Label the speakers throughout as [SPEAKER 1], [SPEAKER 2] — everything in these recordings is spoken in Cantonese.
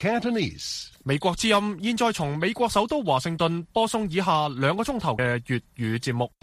[SPEAKER 1] Cantonese。
[SPEAKER 2] 美國之音現在從美國首都華盛頓播送以下2個鐘頭嘅粵語節目。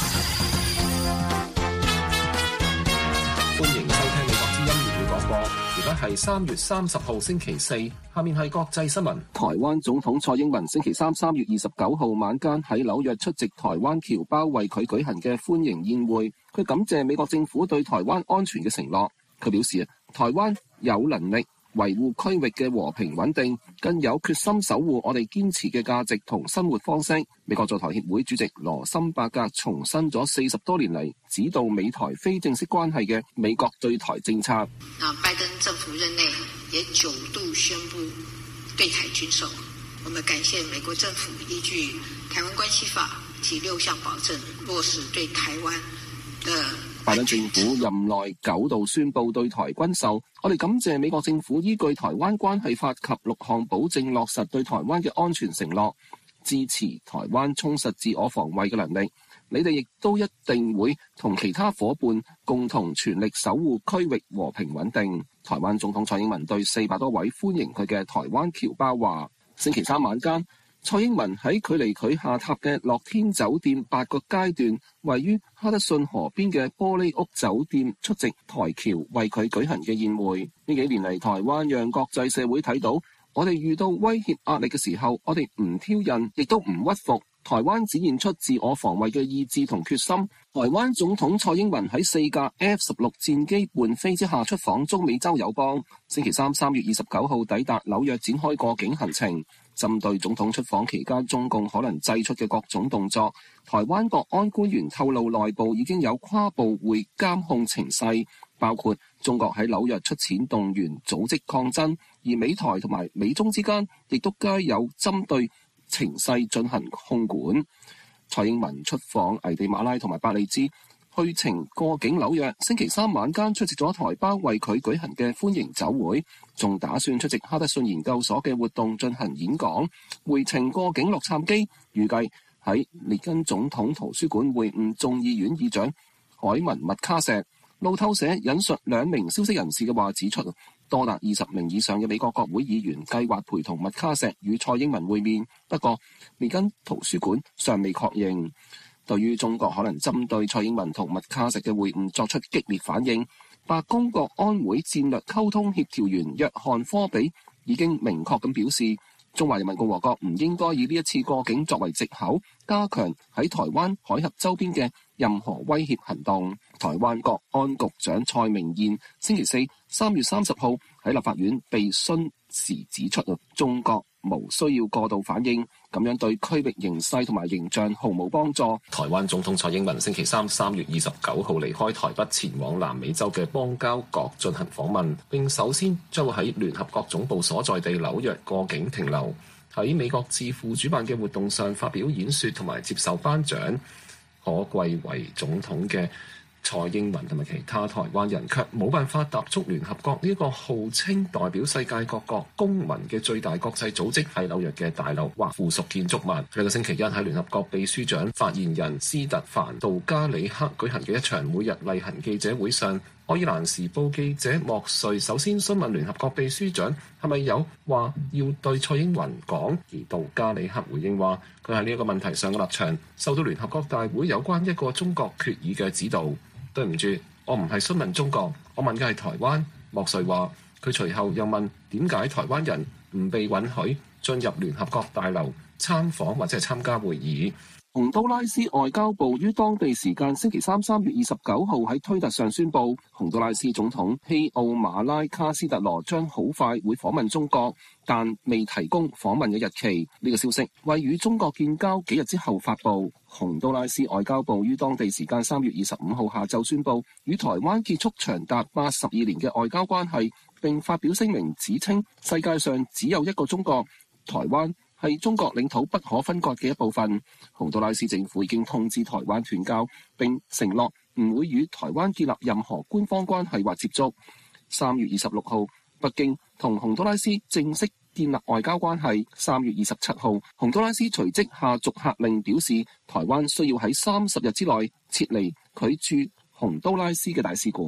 [SPEAKER 3] 歡迎收聽美國之音粵語廣播。而家係3月30號星期四，下面係國際新聞。台灣總統蔡英文星期三3月29號晚間喺紐約出席台灣僑胞為佢舉行嘅歡迎宴會，佢感謝美國政府對台灣安全嘅承諾。佢表示，台灣有能力維護區域嘅和平穩定，更有決心守護我哋堅持嘅價值同生活方式。美國在台協會主席羅森伯格重申咗40多年嚟指導美台非正式關係嘅美國對台政策。
[SPEAKER 4] 拜登政府任內也9度宣布對台軍售，我們感謝美國政府依據台灣關係法及6項保證落實對台灣的。
[SPEAKER 3] 拜登政府任內9度宣布對台軍售，我哋感謝美國政府依據台灣關係法及6項保證落實對台灣嘅安全承諾，支持台灣充實自我防衛嘅能力。你哋亦都一定會同其他夥伴共同全力守護區域和平穩定。台灣總統蔡英文對400多位歡迎佢嘅台灣僑胞話，星期三晚間，蔡英文喺距離佢下榻嘅樂天酒店8個階段位於哈德遜河邊嘅玻璃屋酒店出席台僑為佢舉行嘅宴會。呢幾年嚟，台灣讓國際社會睇到，我哋遇到威脅壓力嘅時候，我哋唔挑釁，亦都唔屈服。台灣展現出自我防衛嘅意志同決心。台灣總統蔡英文喺4架 F-16 戰機伴飛之下出訪中美洲友邦，星期三3月29號抵達紐約展開過境行程。針對總統出訪期間中共可能祭出嘅各種動作，台灣國安官員透露內部已經有跨部會監控情勢，包括中國喺紐約出錢動員組織抗爭，而美台同埋美中之間亦都皆有針對情勢進行控管。蔡英文出訪危地馬拉同埋伯利茲，去程過境紐約，星期三晚間出席咗台胞為佢舉行嘅歡迎酒會，仲打算出席哈德遜研究所嘅活動進行演講。回程過境洛杉磯，預計喺列根總統圖書館會晤眾議院議長凱文麥卡錫。路透社引述2名消息人士嘅話指出，多達20名以上嘅美國國會議員計劃陪同麥卡錫與蔡英文會面，不過列根圖書館尚未確認。對於中國可能針對蔡英文同麥卡錫嘅會晤作出激烈反應，白宮國安會戰略溝通協調員約翰科比已經明確咁表示，中華人民共和國唔應該以呢一次過境作為藉口，加強喺台灣海峽周邊嘅任何威脅行動。台灣國安局長蔡明彥星期四3月30號喺立法院被詢時指出，中國無需要過度反應，咁樣對區域形勢同埋形象毫無幫助。 台灣總統蔡英文星期三3月29號離開台北前往南美洲嘅邦交國進行訪問，並首先將會喺聯合國總部所在地紐約過境停留。喺美國智庫主辦嘅活動上發表演說同埋接受頒獎。可貴為總統嘅蔡英文同埋其他台灣人卻冇辦法踏足聯合國呢一個號稱代表世界各國公民嘅最大國際組織喺紐約嘅大樓或附屬建築物。呢個星期一喺聯合國秘書長發言人斯特凡杜加里克舉行嘅一場每日例行記者會上，愛爾蘭時報記者莫瑞首先詢問聯合國秘書長係咪有話要對蔡英文講，而杜加里克回應話佢喺呢一個問題上嘅立場受到聯合國大會有關一個中國決議嘅指導。對唔住，我唔係詢問中國，我問嘅係台灣。莫瑞話，佢隨後又問點解台灣人唔被允許進入聯合國大樓參訪或者係參加會議。洪都拉斯外交部於當地時間星期三3月29號喺推特上宣布，洪都拉斯總統希奧馬拉卡斯特羅將好快會訪問中國，但未提供訪問嘅日期。呢個消息為與中國建交幾日之後發布。洪都拉斯外交部於當地時間3月25號下晝宣布，與台灣結束長達82年嘅外交關係，並發表聲明指稱世界上只有一個中國，台灣係中國領土不可分割嘅一部分。洪都拉斯政府已經通知台灣斷交，並承諾唔會與台灣建立任何官方關係或接觸。3月26號，北京同洪都拉斯正式建立外交關係。3月27號，洪都拉斯隨即下逐客令，表示台灣需要喺30日之內撤離佢駐洪都拉斯嘅大使館。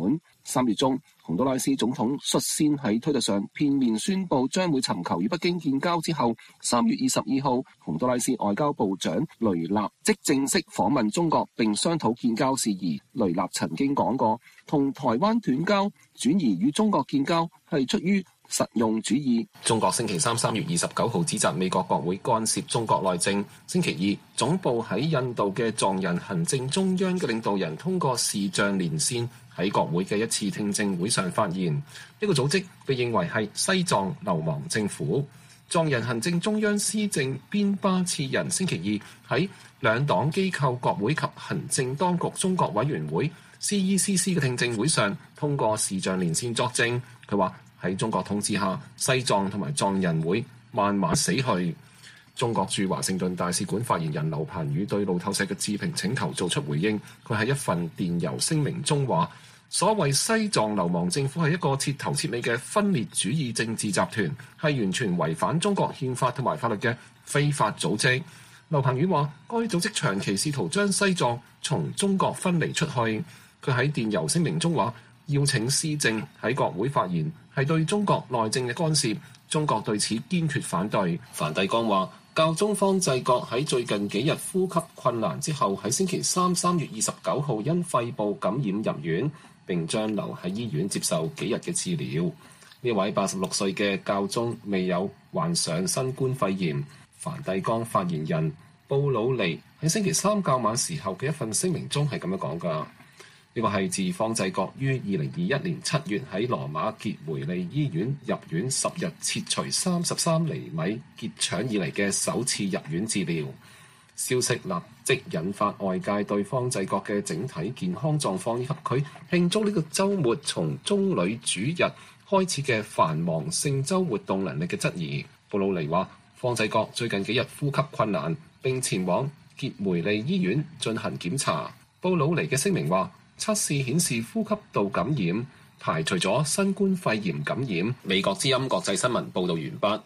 [SPEAKER 3] 3月中，洪都拉斯總統率先喺推特上片面宣布將會尋求與北京建交之後，3月22號，洪都拉斯外交部長雷納即正式訪問中國並商討建交事宜。雷納曾經講過，同台灣斷交，轉而與中國建交係出於實用主義。
[SPEAKER 1] 中國星期三3月29號指責美國國會干涉中國內政。星期二，總部喺印度嘅藏人行政中央嘅領導人通過視像連線喺國會嘅一次聽證會上發言。呢個組織被認為係西藏流亡政府。藏人行政中央司政邊巴次仁星期二喺兩黨機構國會及行政當局中國委員會 CECC 嘅聽證會上通過視像連線作證。佢話喺中國統治下，西藏同埋藏人會慢慢死去。中國駐華盛頓大使館發言人劉鵬宇對路透社嘅置評請求做出回應。佢喺一份電郵聲明中話，所謂西藏流亡政府係一個徹頭徹尾嘅分裂主義政治集團，係完全違反中國憲法同埋法律嘅非法組織。劉鵬宇話，該組織長期試圖將西藏從中國分離出去。佢喺電郵聲明中話，邀請司政喺國會發言係對中國內政嘅干涉，中國對此堅決反對。梵蒂岡話，教宗方濟各喺最近幾日呼吸困難之後，喺星期三3月29號因肺部感染入院，並將留喺醫院接受幾日嘅治療。呢位86歲嘅教宗未有患上新冠肺炎。梵蒂岡發言人布魯尼喺星期三較晚時候嘅一份聲明中係咁樣講㗎。呢個係自方濟各於2021年7月喺羅馬傑梅利醫院入院10日切除33厘米結腸以嚟嘅首次入院治療。消息立即引發外界對方濟各嘅整體健康狀況以及佢慶祝呢個週末從棕櫚主日開始嘅繁忙聖週活動能力嘅質疑。布魯尼話，方濟各最近幾日呼吸困難，並前往傑梅利醫院進行檢查。布魯尼嘅聲明話，測試顯示呼吸道感染，排除咗新冠肺炎感染。美國之音國際新聞報導完畢。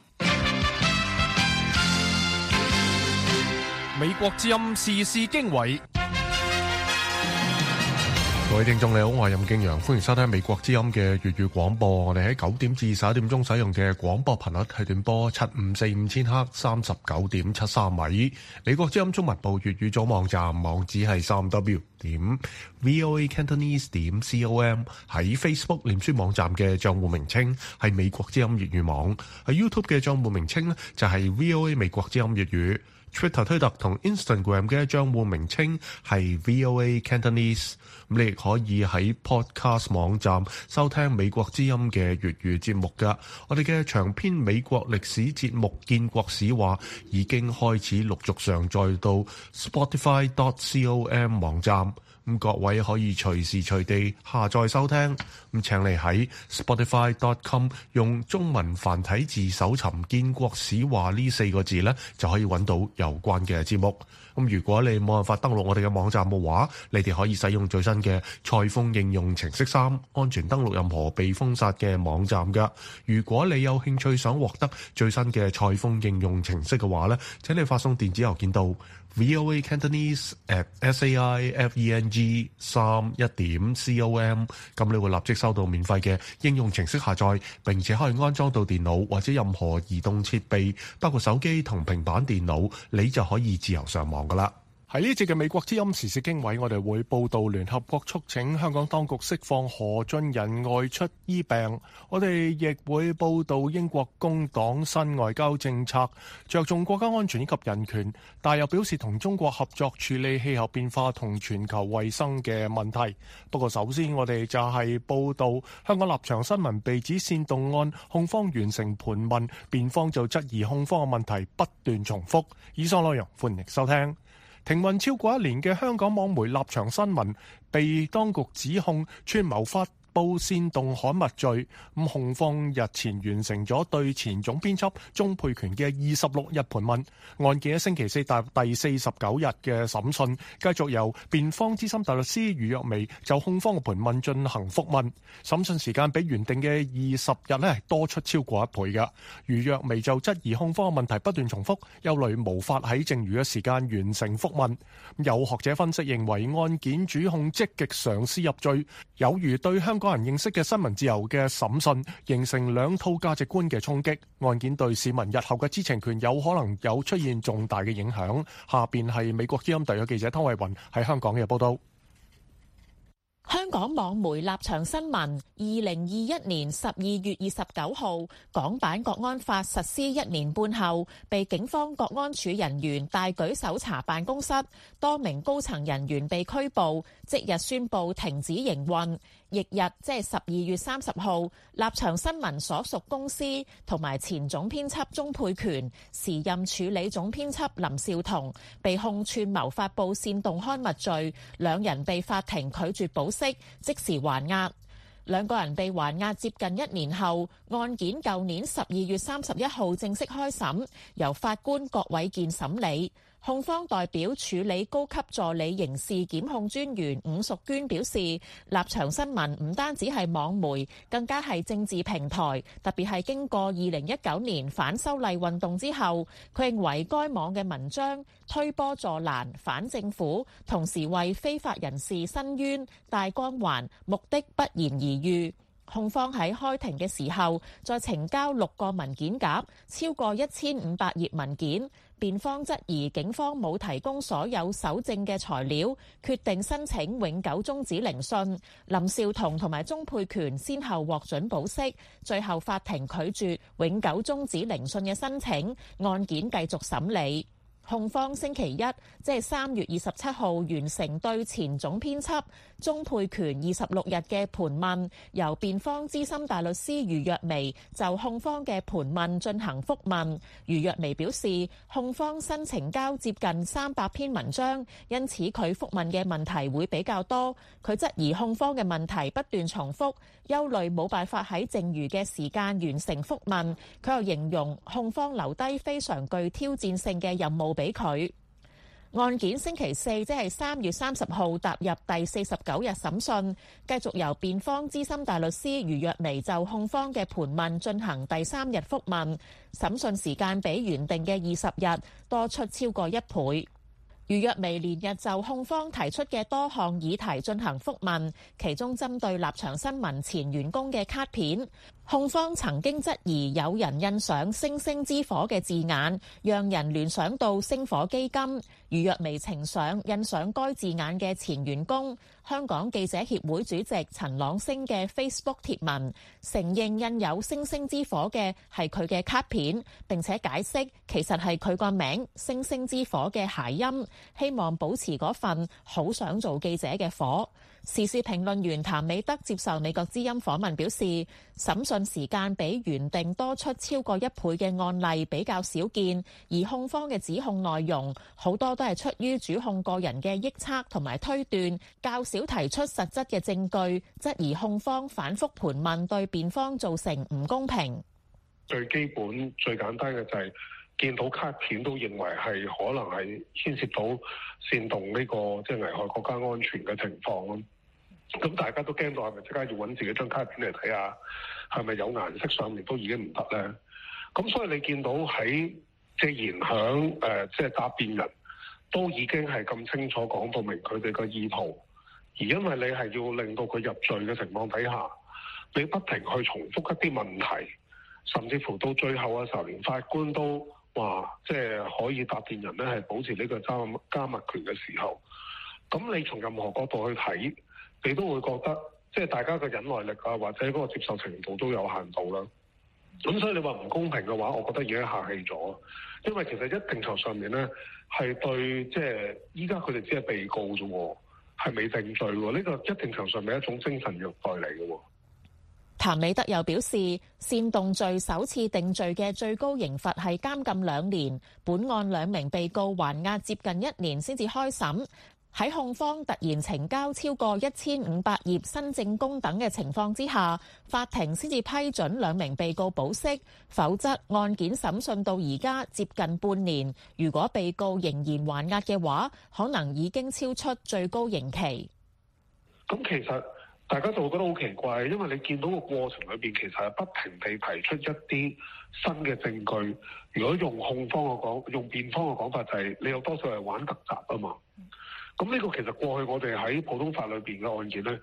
[SPEAKER 2] 美國之音時事經緯。
[SPEAKER 5] 各位聽眾你好，我係任敬陽，歡迎收聽美國之音嘅粵語廣播。我哋喺9點至11點鐘使用嘅廣播頻率係短波7545千赫 39.73 米。美國之音中文部粵語組網站網址係 3w.voacantonese.com。 喺 Facebook 臉書網站嘅賬戶名稱係美國之音粵語網。喺 YouTube 嘅賬戶名稱呢就係 VOA 美國之音粵語。Twitter 推特同 Instagram 嘅賬戶名稱係 VOA Cantonese。咁你亦可以喺 Podcast 網站收聽美國之音嘅粵語節目㗎。我哋嘅長篇美國歷史節目《建國史話》已經開始陸續上載到 Spotify.com 網站。咁各位可以隨時隨地下載收聽。咁請你喺 Spotify.com 用中文繁體字搜尋《建國史話》呢4個字呢，就可以揾到有關嘅節目。咁如果你冇辦法登錄我哋嘅網站嘅話，你哋可以使用最新嘅蔡豐應用程式3，安全登錄任何被封殺嘅網站㗎。如果你有興趣想獲得最新嘅蔡豐應用程式嘅話呢，請你發送電子郵件到voacantonese@safeng31.com， 咁你會立即收到免費嘅應用程式下載，並且可以安裝到電腦或者任何移動設備，包括手機同平板電腦，你就可以自由上網噶啦。
[SPEAKER 2] 喺呢節嘅美國之音時事經緯，我哋會報道聯合國促請香港當局釋放何俊仁外出醫病。我哋亦會報道英國工黨新外交政策，着重國家安全以及人權，但又表示同中國合作處理氣候變化同全球衛生嘅問題。不過首先我哋就係報道香港立場新聞被指煽動案，控方完成盤問，辯方就質疑控方嘅問題不斷重複。以上內容歡迎收聽。停運超過1年嘅香港網媒立場新聞被當局指控串謀發報煽動刊物罪，咁控方日前完成咗對前總編輯鍾沛權嘅26日盤問，案件喺星期4踏入第49日嘅審訊，繼續由辯方資深大律師余若薇就控方嘅盤問進行覆問，審訊時間比原定嘅20日多出超過1倍嘅。余若薇就質疑控方嘅問題不斷重複，憂慮無法喺剩餘嘅時間完成覆問。有學者分析認為案件主控積極嘗試入罪，有如對香港港人認識嘅新聞自由嘅審訊，形成兩套價值觀嘅衝擊。案件對市民日後嘅知情權有可能有出現重大嘅影響。下邊係美國之音特約記者湯慧雲喺香港嘅報道。
[SPEAKER 6] 香港網媒立場新聞2021年12月29號港版國安法實施1年半後，被警方國安處人員大舉搜查辦公室，多名高層人員被拘捕，即日宣布停止營運。翌日即係12月30號，立場新聞所屬公司同埋前總編輯鍾沛權、時任署理總編輯林紹桐被控串謀發布煽動刊物罪，兩人被法庭拒絕保釋，即時還押。兩個人被還押接近1年後，案件舊年12月31號正式開審，由法官郭偉健審理。控方代表處理高級助理刑事檢控專員伍淑娟表示，立場新聞唔單止係網媒，更加係政治平台，特別係經過2019年反修例運動之後，佢認為該網嘅文章推波助瀾、反政府，同時為非法人士申冤、帶光環，目的不言而喻。控方喺開庭嘅時候，再呈交6個文件夾，超過1500頁文件。辯方質疑警方冇提供所有搜證嘅材料，決定申請永久終止聆訊。林紹桐同埋鍾沛權先後獲准保釋，最後法庭拒絕永久終止聆訊嘅申請，案件繼續審理。控方星期一，即係3月27號完成對前總編輯鍾沛權26日嘅盤問，由辯方資深大律師余若薇就控方嘅盤問進行覆問。余若薇表示，控方新呈交接近300篇文章，因此佢覆問嘅問題會比較多。佢質疑控方嘅問題不斷重複，憂慮冇辦法喺剩餘嘅時間完成覆問。佢又形容控方留低非常具挑戰性嘅任務俾佢。案件星期四，即係3月30號踏入第49日審訊，繼續由辯方資深大律師余若薇就控方嘅盤問進行第3日覆問，審訊時間比原定嘅20日多出超過1倍。余若薇連日就控方提出嘅多項議題進行覆問，其中針對立場新聞前員工嘅卡片，控方曾經質疑有人印上星星之火嘅字眼，讓人聯想到星火基金。余若薇呈上印上該字眼嘅前員工香港記者協會主席陳朗昇嘅 Facebook 貼文，承認印有星星之火嘅係佢嘅卡片，並且解釋其實係佢個名星星之火嘅諧音，希望保持嗰份好想做記者嘅火。時事評論員譚美德接受美國之音訪問表示，審訊時間比原定多出超過1倍嘅案例比較少見，而控方嘅指控內容好多都係出於主控個人嘅臆測同埋推斷，較少提出實質嘅證據，質疑控方反覆盤問對辯方造成唔公平。
[SPEAKER 7] 最基本最簡單嘅就係見到卡片都認為係可能係牽涉到煽動呢個即係危害國家安全嘅情況咯。咁大家都驚到係咪即刻要揾自己張卡片嚟睇下，係咪有顏色上面都已經唔得咧？咁所以你見到喺即係言響即係答辯人都已經係咁清楚講到明佢哋嘅意圖，而因為你係要令到佢入罪嘅情況底下，你不停去重複一啲問題，甚至乎到最後嘅時候，連法官都話即係可以答辯人咧係保持呢個加密權嘅時候，咁你從任何角度去睇，你都會覺得即係大家嘅忍耐力啊，或者嗰個接受程度都有限度啦。咁所以你話唔公平嘅話，我覺得已經客氣咗，因為其實一定程度上面咧係對即係依家佢哋只係被告啫喎，係未定罪喎，呢個一定程度上面係一種精神虐待嚟嘅喎。
[SPEAKER 6] 譚美德又表示，煽動罪首次定罪嘅最高刑罰係監禁2年，本案2名被告還押接近1年先至開審。喺控方突然呈交超過1500頁新證供等嘅情況之下，法庭先至批准2名被告保釋，否則案件審訊到而家接近半年，如果被告仍然還押嘅話，可能已經超出最高刑期。
[SPEAKER 7] 咁其實大家就會覺得好奇怪，因為你見到個過程裏邊其實係不停地提出一啲新嘅證據。如果用控方嘅講，用辯方嘅講法就係你有多數係玩突襲啊嘛。咁呢個其實過去我哋喺普通法裏邊嘅案件咧，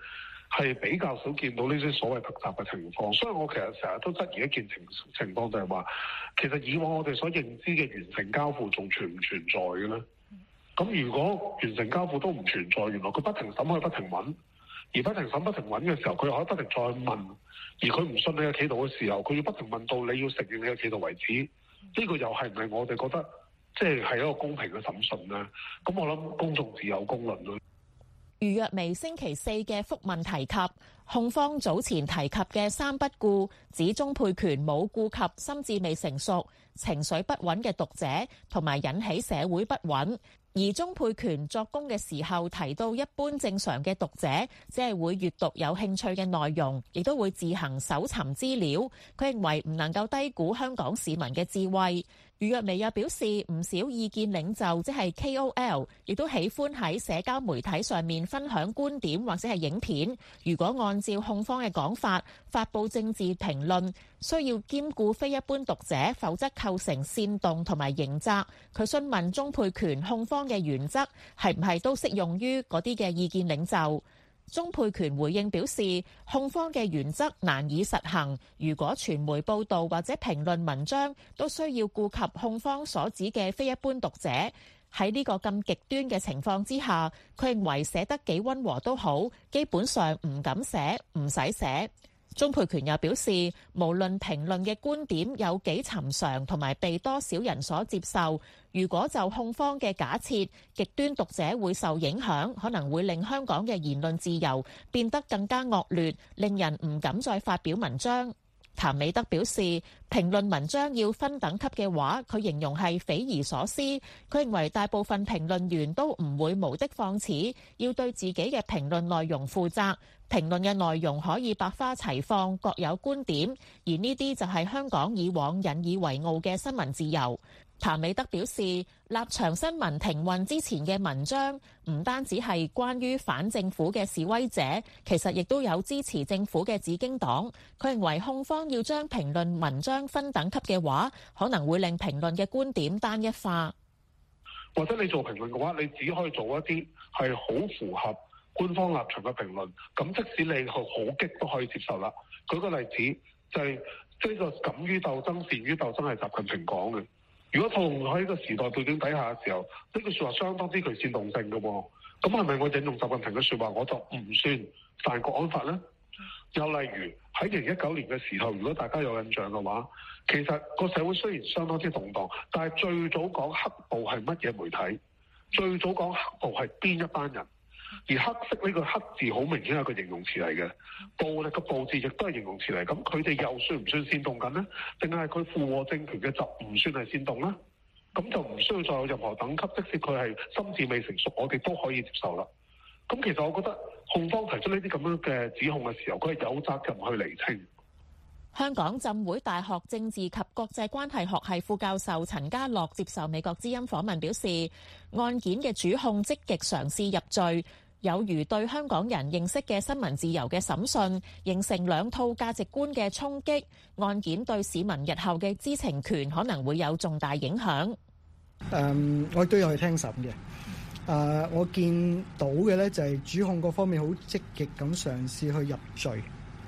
[SPEAKER 7] 係比較少見到呢啲所謂突襲嘅情況。所以我其實成日都質疑一件情況，就係話其實以往我哋所認知嘅完成交付仲存唔存在嘅咧？咁如果完成交付都唔存在，原來佢不停審可以不停揾，而不停審不停揾嘅時候，佢可以不停再問，而佢唔信你嘅企圖嘅時候，佢要不停問到你要承認你嘅企圖為止。呢個又係唔係我哋覺得即係一個公平嘅審訊呢？咁我諗公眾自有公論咯。
[SPEAKER 6] 余若薇星期四嘅覆問提及，控方早前提及嘅三不顧，指鍾沛權冇顧及心智未成熟、情緒不穩嘅讀者，同埋引起社會不穩。而鍾沛權作供嘅時候提到，一般正常嘅讀者只係會閱讀有興趣嘅內容，亦都會自行搜尋資料。佢認為唔能夠低估香港市民嘅智慧。余若薇又表示，唔少意見領袖即係 KOL， 亦都喜歡喺社交媒體上面分享觀點或者係影片。如果按照控方嘅講法，發布政治評論需要兼顧非一般讀者，否則構成煽動同埋刑責。佢詢問鍾沛權控方嘅原則係唔係都適用於嗰啲嘅意見領袖。鍾沛權回應表示，控方嘅原則難以實行。如果傳媒報導或者評論文章都需要顧及控方所指嘅非一般讀者，喺呢個咁極端嘅情況之下，佢認為寫得幾溫和都好，基本上唔敢寫，唔使寫。鍾沛權又表示，無論評論嘅觀點有幾尋常同埋被多少人所接受，如果就控方嘅假設，極端讀者會受影響，可能會令香港嘅言論自由變得更加惡劣，令人唔敢再發表文章。譚美德表示，評論文章要分等級嘅話，佢形容係匪夷所思。佢認為大部分評論員都唔會無的放矢，要對自己嘅評論內容負責。評論嘅內容可以百花齊放，各有觀點，而呢啲就係香港以往引以為傲嘅新聞自由。譚美德表示，立場新聞停運之前嘅文章唔單止係關於反政府嘅示威者，其實亦都有支持政府嘅紫荊黨。佢認為控方要將評論文章分等級嘅話，可能會令評論嘅觀點單一化。
[SPEAKER 7] 或者你做評論嘅話，你只可以做一啲係好符合官方立場嘅評論，咁即使你好激都可以接受啦。舉個例子就係呢個敢於鬥爭、善於鬥爭係習近平講嘅。如果套用喺個時代背景底下嘅時候，呢句説話相當之具煽動性嘅喎。咁係咪我引用習近平嘅説話，我就唔算犯國安法呢？又例如喺2019年嘅時候，如果大家有印象嘅話，其實個社會雖然相當之動盪，但係最早講黑暴係乜嘢媒體？最早講黑暴係邊一班人？而黑色呢個黑字好明顯係個形容詞嚟嘅，暴力嘅暴字亦都係形容詞嚟。咁佢哋又算唔算煽動緊呢？定係佢附和政權嘅就唔算係煽動啦？咁就唔需要再有任何等級，即使佢係心智未成熟，我哋都可以接受啦。咁其實我覺得控方提出呢啲咁樣嘅指控嘅時候，佢係有責任去釐清。
[SPEAKER 6] 香港浸會大學政治及國際關係學系副教授陳家樂接受美國之音訪問表示，案件嘅主控積極嘗試入罪，有如對香港人認識嘅新聞自由嘅審訊，形成兩套價值觀嘅衝擊。案件對市民日後嘅知情權可能會有重大影響。
[SPEAKER 8] 我亦都有去聽審嘅。我見到嘅咧就係主控嗰方面好積極咁嘗試去入罪。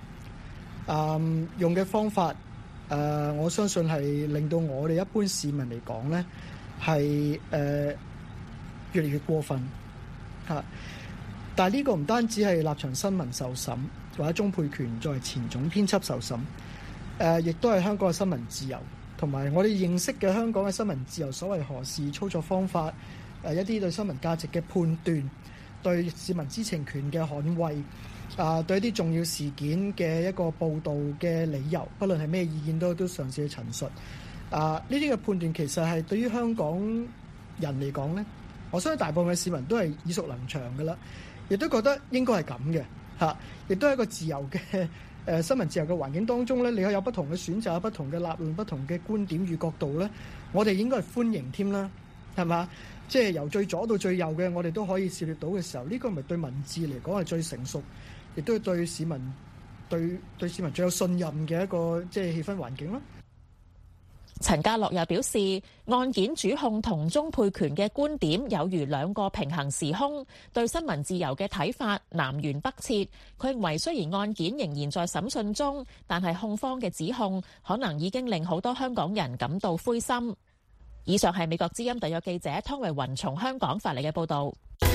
[SPEAKER 8] 用嘅方法，我相信係令到我哋一般市民嚟講咧，係越嚟越過分嚇。但係呢個唔單止係立場新聞受審，或者鍾沛權作為前總編輯受審，亦都係香港嘅新聞自由，同埋我哋認識嘅香港嘅新聞自由所謂何事操作方法，一啲對新聞價值嘅判斷，對市民知情權嘅捍衛。對一啲重要事件嘅一個報導嘅理由，不論係咩意見都嘗試去陳述。呢啲嘅判斷其實係對於香港人嚟講呢，我相信大部分嘅市民都係耳熟能詳嘅啦，亦都覺得應該係咁嘅嚇。亦都係一個自由嘅新聞自由嘅環境當中呢，你可以有不同嘅選擇、不同嘅立論、不同嘅觀點與角度呢，我哋應該係歡迎添啦，係嘛？即係由最左到最右嘅，我哋都可以涉獵到嘅時候，呢個咪對文字嚟講係最成熟，亦都係對市民對市民最有信任嘅一個即係氣氛環境咯。
[SPEAKER 6] 陳家樂又表示，案件主控同鍾沛權嘅觀點有如兩個平行時空，對新聞自由嘅睇法南轅北轍。佢認為雖然案件仍然在審訊中，但係控方嘅指控可能已經令好多香港人感到灰心。以上係美國之音特約記者湯慧雲從香港發嚟嘅報導。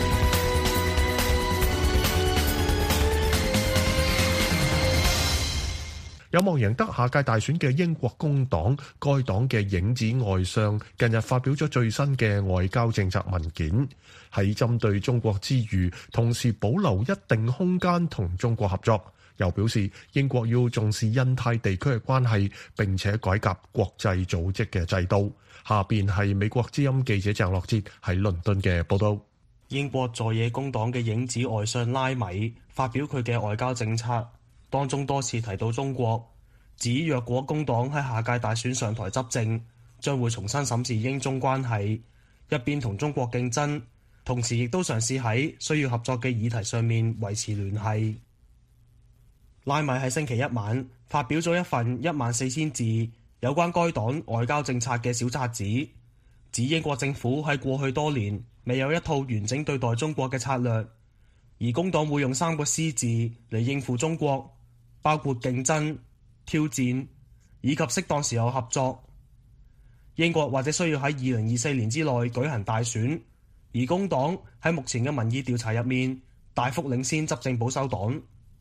[SPEAKER 5] 有望贏得下屆大選嘅英國工黨，該黨嘅影子外相近日發表咗最新嘅外交政策文件，喺針對中國之餘，同時保留一定空間同中國合作。又表示英國要重視印太地區嘅關係，並且改革國際組織嘅制度。下邊係美國之音記者鄭樂哲喺倫敦嘅報道。
[SPEAKER 9] 英國在野工黨嘅影子外相拉米發表佢嘅外交政策，當中多次提到中國，指若果工黨喺下屆大選上台執政，將會重新審視英中關係，一邊同中國競爭，同時亦都嘗試喺需要合作嘅議題上面維持聯繫。拉米喺星期一晚發表咗一份14000字有關該黨外交政策嘅小冊子，指英國政府喺過去多年未有一套完整對待中國嘅策略，而工黨會用3個C字嚟應付中國，包括競爭、挑戰以及適當時候合作。英國或者需要喺2024年之內舉行大選，而工黨喺目前嘅民意調查入面大幅領先執政保守黨。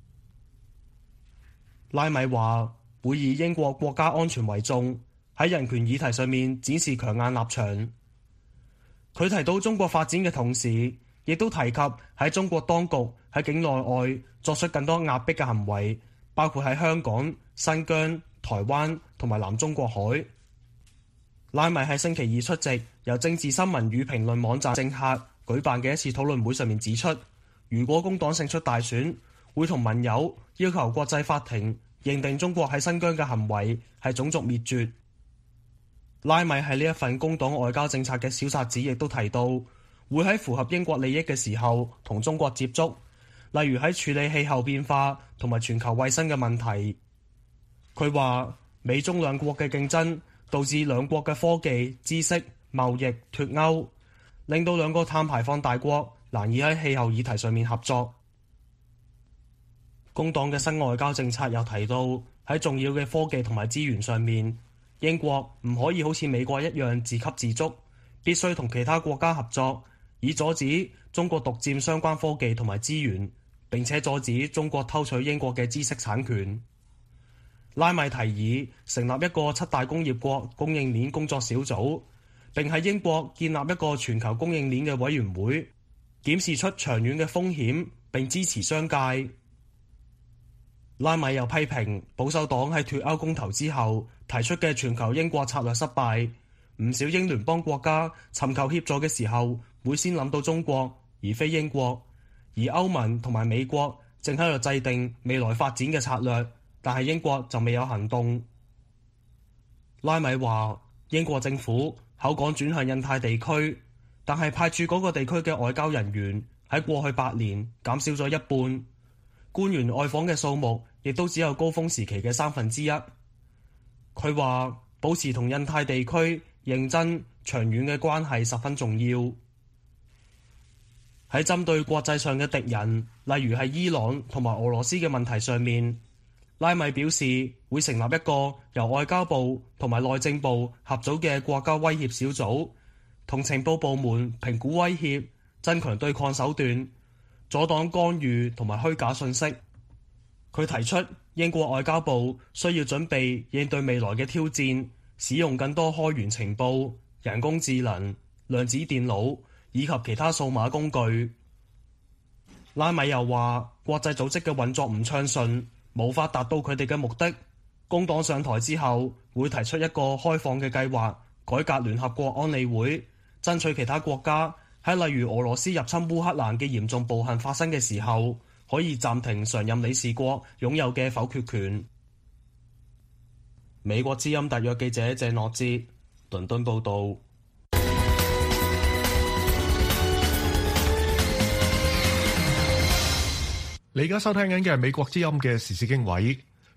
[SPEAKER 9] 拉米話會以英國國家安全為重，喺人權議題上面展示強硬立場。佢提到中國發展嘅同時，亦都提及喺中國當局喺境內外作出更多壓迫嘅行為，包括喺香港、新疆、台灣同埋南中國海。拉米喺星期二出席由政治新聞與評論網站政客舉辦嘅一次討論會上面指出，如果工黨勝出大選，會同盟友要求國際法庭認定中國喺新疆嘅行為係種族滅絕。拉米喺呢一份工黨外交政策嘅小冊子亦都提到，會喺符合英國利益嘅時候同中國接觸，例如喺處理氣候變化同埋全球衛生嘅問題。佢話美中兩國嘅競爭導致兩國嘅科技、知識、貿易脫鈎，令到兩個碳排放大國難以喺氣候議題上面合作。工黨嘅新外交政策又提到，喺重要嘅科技同埋資源上面，英國唔可以好似美國一樣自給自足，必須同其他國家合作，以阻止中國獨佔相關科技同埋資源，並且阻止中國偷取英國嘅知識產權。拉米提議成立一個7大工業國供應鏈工作小組，並喺英國建立一個全球供應鏈嘅委員會，檢視出長遠嘅風險，並支持商界。拉米又批評保守黨喺脫歐公投之後提出嘅全球英國策略失敗，唔少英聯邦國家尋求協助嘅時候會先諗到中國而非英國，而歐盟同埋美國正喺度制定未來發展嘅策略，但係英國就未有行動。拉米話英國政府口講轉向印太地區，但係派駐嗰個地區嘅外交人員喺過去8年減少咗一半，官員外訪嘅數目亦都只有高峰時期嘅1/3。佢話保持同印太地區認真長遠嘅關係十分重要。喺針對國際上嘅敵人，例如係伊朗同埋俄羅斯嘅問題上面，拉米表示會成立一個由外交部同埋內政部合組嘅國家威脅小組，同情報部門評估威脅，增強對抗手段，阻擋干預同埋虛假信息。佢提出英國外交部需要準備應對未來嘅挑戰，使用更多開源情報、人工智能、量子電腦以及其他數碼工具。拉米又話國際組織嘅運作唔暢順，無法達到佢哋嘅目的。工黨上台之後會提出一個開放嘅計劃，改革聯合國安理會，爭取其他國家喺例如俄羅斯入侵烏克蘭嘅嚴重暴行發生嘅時候，可以暫停常任理事國擁有嘅否決權。美國之音特約記者鄭樂哲，倫敦報導。
[SPEAKER 2] 你而家收聽緊嘅係美國之音嘅時事經緯。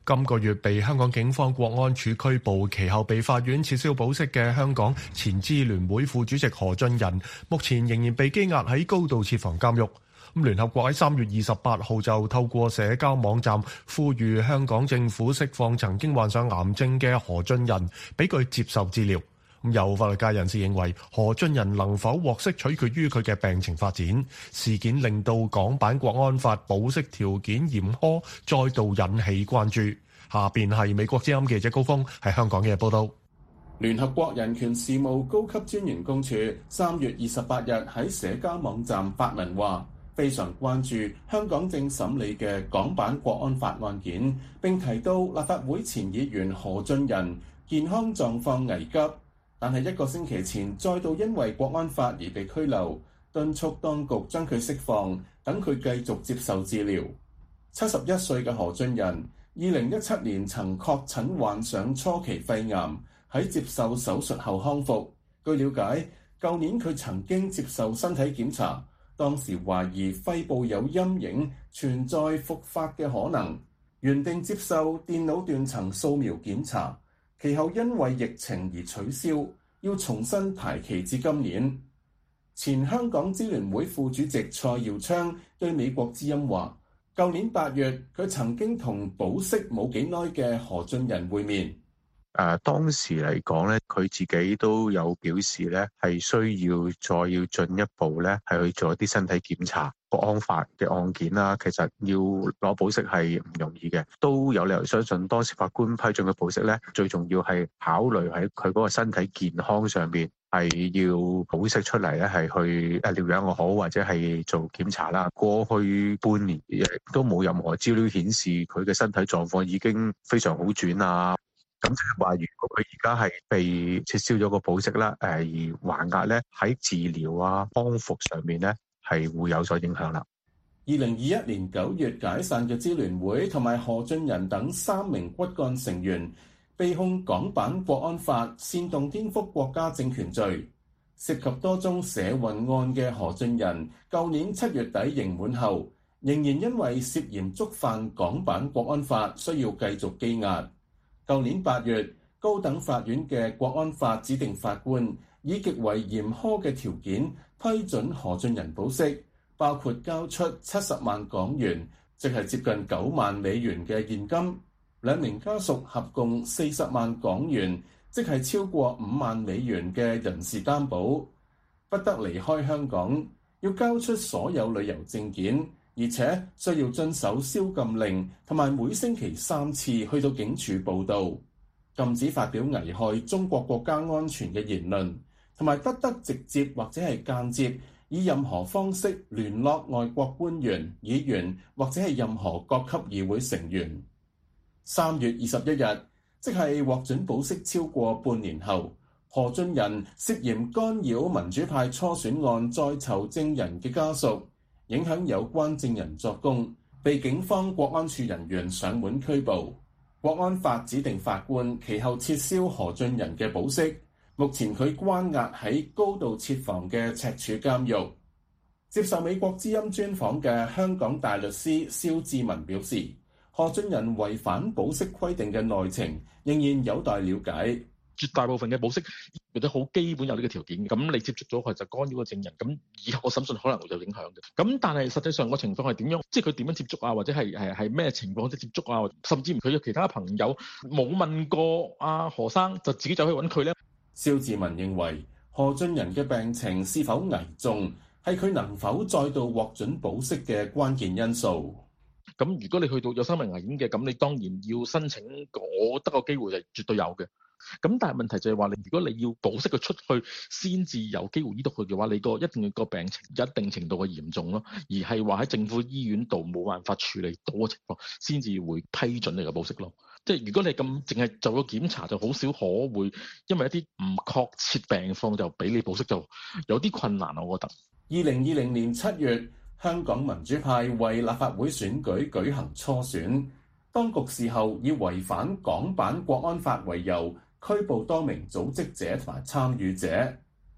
[SPEAKER 2] 今個月被香港警方國安處拘捕，其後被法院撤銷保釋嘅香港前支聯會副主席何俊仁，目前仍然被羈押喺高度設防監獄。聯合國喺3月28號就透過社交網站呼籲香港政府釋放曾經患上癌症嘅何俊仁，俾佢接受治療。有法律界人士認為，何俊仁能否獲釋取決於佢嘅病情發展。事件令到港版國安法保釋條件嚴苛，再度引起關注。下邊係美國之音記者高峰喺香港嘅報道。
[SPEAKER 1] 聯合國人權事務高級專員公署3月28日喺社交網站發文話，非常關注香港正審理嘅港版國安法案件，並提到立法會前議員何俊仁健康狀況危急，但係1個星期前再度因為國安法而被拘留，敦促當局將佢釋放，等佢繼續接受治療。71歲嘅何俊仁2017年曾確診患上初期肺癌，喺接受手術後康復。據了解，舊年佢曾經接受身體檢查，當時懷疑肺部有陰影，存在復發嘅可能，原定接受電腦斷層掃描檢查，其後因為疫情而取消，要重新排期至今年。前香港支聯會副主席蔡耀昌對美國之音話，舊年8月佢曾經同保釋冇幾耐嘅何俊仁會面。
[SPEAKER 10] 當時嚟講咧，佢自己都有表示咧，係需要進一步咧，係去做一啲身體檢查。國安法嘅案件啦，其實要攞保釋係唔容易嘅，都有理由相信當時法官批准嘅保釋咧，最重要係考慮喺佢嗰個身體健康上邊，係要保釋出嚟咧，係去療養又好，或者係做檢查啦。過去半年亦都冇任何資料顯示佢嘅身體狀況已經非常好轉啊。咁即係話，如果佢而家係被撤銷咗個保釋啦，而還押咧喺治療啊、康復上面咧，係會有所影響啦。
[SPEAKER 1] 2021年9月解散嘅支聯會同埋何俊仁等3名骨幹成員被控港版國安法煽動顛覆國家政權罪，涉及多宗社運案嘅何俊仁，舊年7月底刑滿後，仍然因為涉嫌觸犯港版國安法，需要繼續羈押。舊年8月，高等法院嘅國安法指定法官以極為嚴苛嘅條件批准何俊仁保釋，包括交出70萬港元，即係接近9萬美元嘅現金，兩名家屬合共40萬港元，即係超過5萬美元嘅人事擔保，不得離開香港，要交出所有旅遊證件，而且需要遵守宵禁令，同埋每星期3次去到警署報到，禁止發表危害中國國家安全嘅言論，同埋不得直接或者係間接以任何方式聯絡外國官員、議員或者係任何各級議會成員。3月21日，即係獲准保釋超過半年後，何俊仁涉嫌干擾民主派初選案在囚證人嘅家屬，影響有關證人作供，被警方國安處人員上門拘捕。國安法指定法官其後撤銷何俊仁嘅保釋，目前佢關押喺高度設防嘅赤柱監獄。接受美國之音專訪嘅香港大律師蕭志文表示，何俊仁違反保釋規定嘅內情仍然有待了解。
[SPEAKER 11] 絕大部分嘅保釋或者好基本有呢個條件，咁你接觸咗佢就干擾個證人，咁以後個審訊可能會有影響嘅。咁但係實際上個情況係點樣？即係佢點樣接觸啊，或者係咩情況即接觸啊？甚至佢有其他朋友冇問過阿何生，就自己走去揾佢咧。
[SPEAKER 1] 蕭志文認為何俊仁嘅病情是否危重，係佢能否再度獲准保釋嘅關鍵因素。
[SPEAKER 11] 咁如果你去到有生命危險嘅，咁你當然要申請，我覺得個機會係絕對有嘅。咁但係問題就係話，如果你要保釋佢出去先至有機會醫到佢嘅話，你一定要個病情有一定程度嘅嚴重咯，而係話喺政府醫院度冇辦法處理到嘅情況，先至會批准你嘅保釋咯。即係如果你咁淨係做個檢查，就好少可會因為一啲唔確切病況就俾你保釋，就有啲困難。我覺得
[SPEAKER 1] 2020年7月，香港民主派為立法會選舉舉行初選，當局事後以違反港版國安法為由，拘捕多名組織者同埋參與者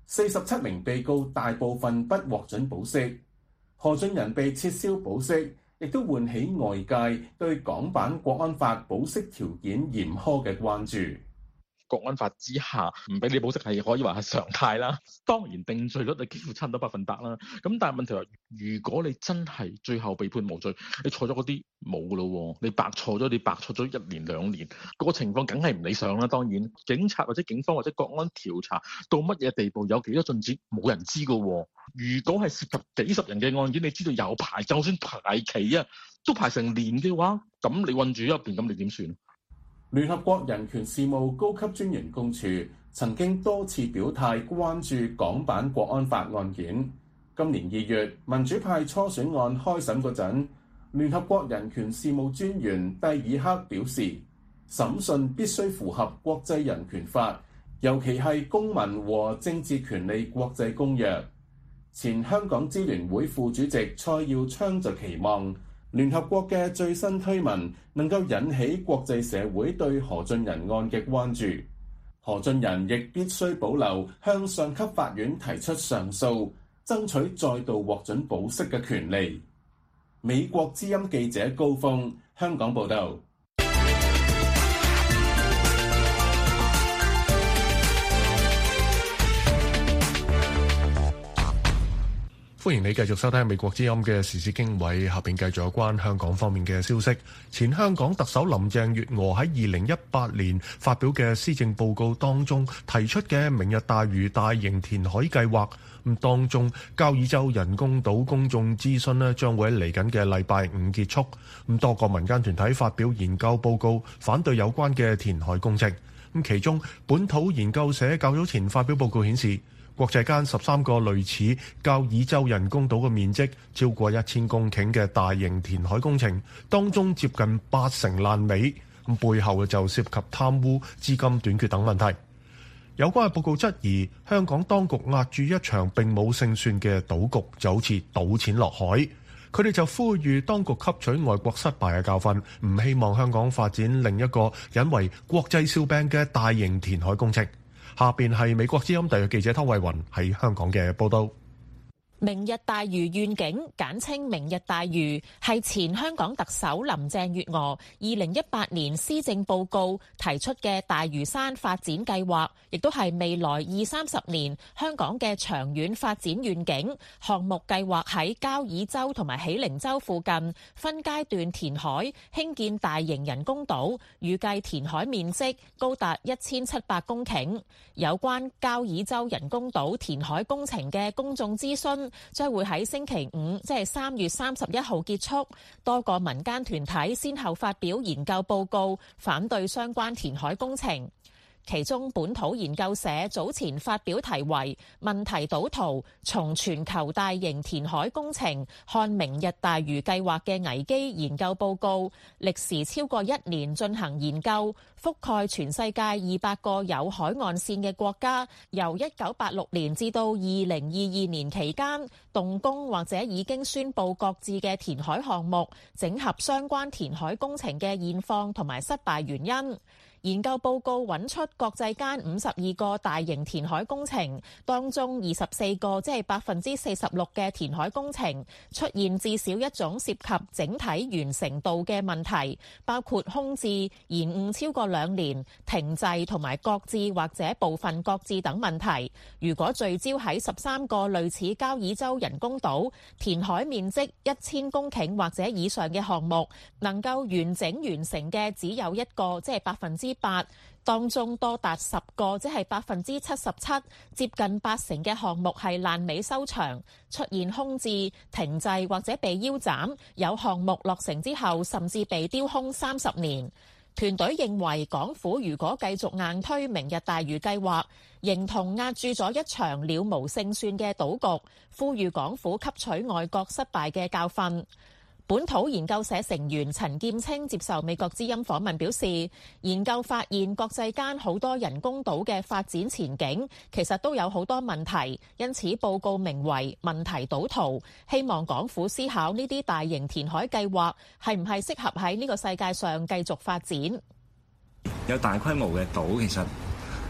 [SPEAKER 1] ，47名被告大部分不獲准保釋。何俊仁被撤銷保釋，
[SPEAKER 12] 亦都喚起外界對港版國安法保釋條件嚴苛嘅關注。
[SPEAKER 11] 國安法之下唔俾你保釋係可以話係常態啦。當然定罪率係幾乎差唔多100%啦。咁但係問題話，如果你真係最後被判無罪，你錯咗嗰啲冇㗎咯，你白錯咗1年2年，個情況梗係唔理想啦。當然，警察或者警方或者國安調查到乜嘢地步，有幾多進展，冇人知㗎。如果係涉及幾十人嘅案件，你知道有排，就算排期啊，都排成年嘅話，咁你困住咗入邊，咁你點算？
[SPEAKER 12] 聯合國人權事務高級專員公署曾經多次表態關注港版國安法案件。今年2月，民主派初選案開審嗰陣，聯合國人權事務專員蒂爾克表示，審訊必須符合國際人權法，尤其係公民和政治權利國際公約。前香港支聯會副主席蔡耀昌就期望聯合國嘅最新推文能夠引起國際社會對何俊仁案嘅關注。何俊仁亦必須保留向上級法院提出上訴，爭取再度獲准保釋嘅權利。美國之音記者高峰，香港報道。
[SPEAKER 2] 歡迎你繼續收聽美國之音嘅時事經緯，下邊繼續有關香港方面嘅消息。前香港特首林鄭月娥喺2018年發表嘅施政報告當中提出嘅明日大嶼大型填海計劃，咁當中交椅洲人工島公眾諮詢咧將會喺嚟緊嘅禮拜5結束。咁多個民間團體發表研究報告，反對有關嘅填海工程。咁其中本土研究社較早前發表報告顯示，國際間13個類似交椅洲人工島嘅面積超過1000公頃嘅大型填海工程，當中接近80%爛尾，背後就涉及貪污、資金短缺等問題。有關嘅報告質疑香港當局壓住一場並冇勝算嘅賭局，就好似賭錢落海。佢哋就呼籲當局吸取外國失敗嘅教訓，唔希望香港發展另一個引為國際笑柄嘅大型填海工程。下邊係美國之音特約記者湯慧雲喺香港嘅報道。
[SPEAKER 6] 明日大嶼願景，簡稱明日大嶼，係前香港特首林鄭月娥2018年施政報告提出嘅大嶼山發展計劃，亦都係未來20-30年香港嘅長遠發展願景。項目計劃喺交椅洲同埋喜靈洲附近分階段填海，興建大型人工島，預計填海面積高達1700公頃。有關交椅洲人工島填海工程嘅公眾諮詢將會喺星期5，即係3月31號結束。多個民間團體先後發表研究報告，反對相關填海工程。其中本土研究社早前發表題為《問題賭圖：從全球大型填海工程看明日大嶼計劃嘅危機》研究報告，歷時超過1年進行研究，覆蓋全世界200個有海岸線嘅國家，由1986年至到2022年期間動工或者已經宣布擱置嘅填海項目，整合相關填海工程嘅現況同埋失敗原因。研究報告揾出國際間52個大型填海工程，當中24個即係46%嘅填海工程出現至少一種涉及整體完成度嘅問題，包括空置、延誤超過2年、停滯同埋擱置或者部分擱置等問題。如果聚焦喺13個類似交椅洲人工島填海面積1000公頃或者以上嘅項目，能夠完整完成嘅只有一個，即係8%。當中多達10個，即係77%，接近80%嘅項目係爛尾收場，出現空置、停滯或者被腰斬。有項目落成之後，甚至被丟空30年。團隊認為，港府如果繼續硬推明日大嶼計劃，形同壓住咗一場了無勝算嘅賭局，呼籲港府吸取外國失敗嘅教訓。本土研究社成員陳劍青接受美國之音訪問表示，研究發現國際間好多人工島嘅發展前景其實都有好多問題，因此報告名為問題賭圖，希望港府思考呢啲大型填海計劃係唔係適合喺呢個世界上繼續發展。
[SPEAKER 13] 有大規模嘅島其實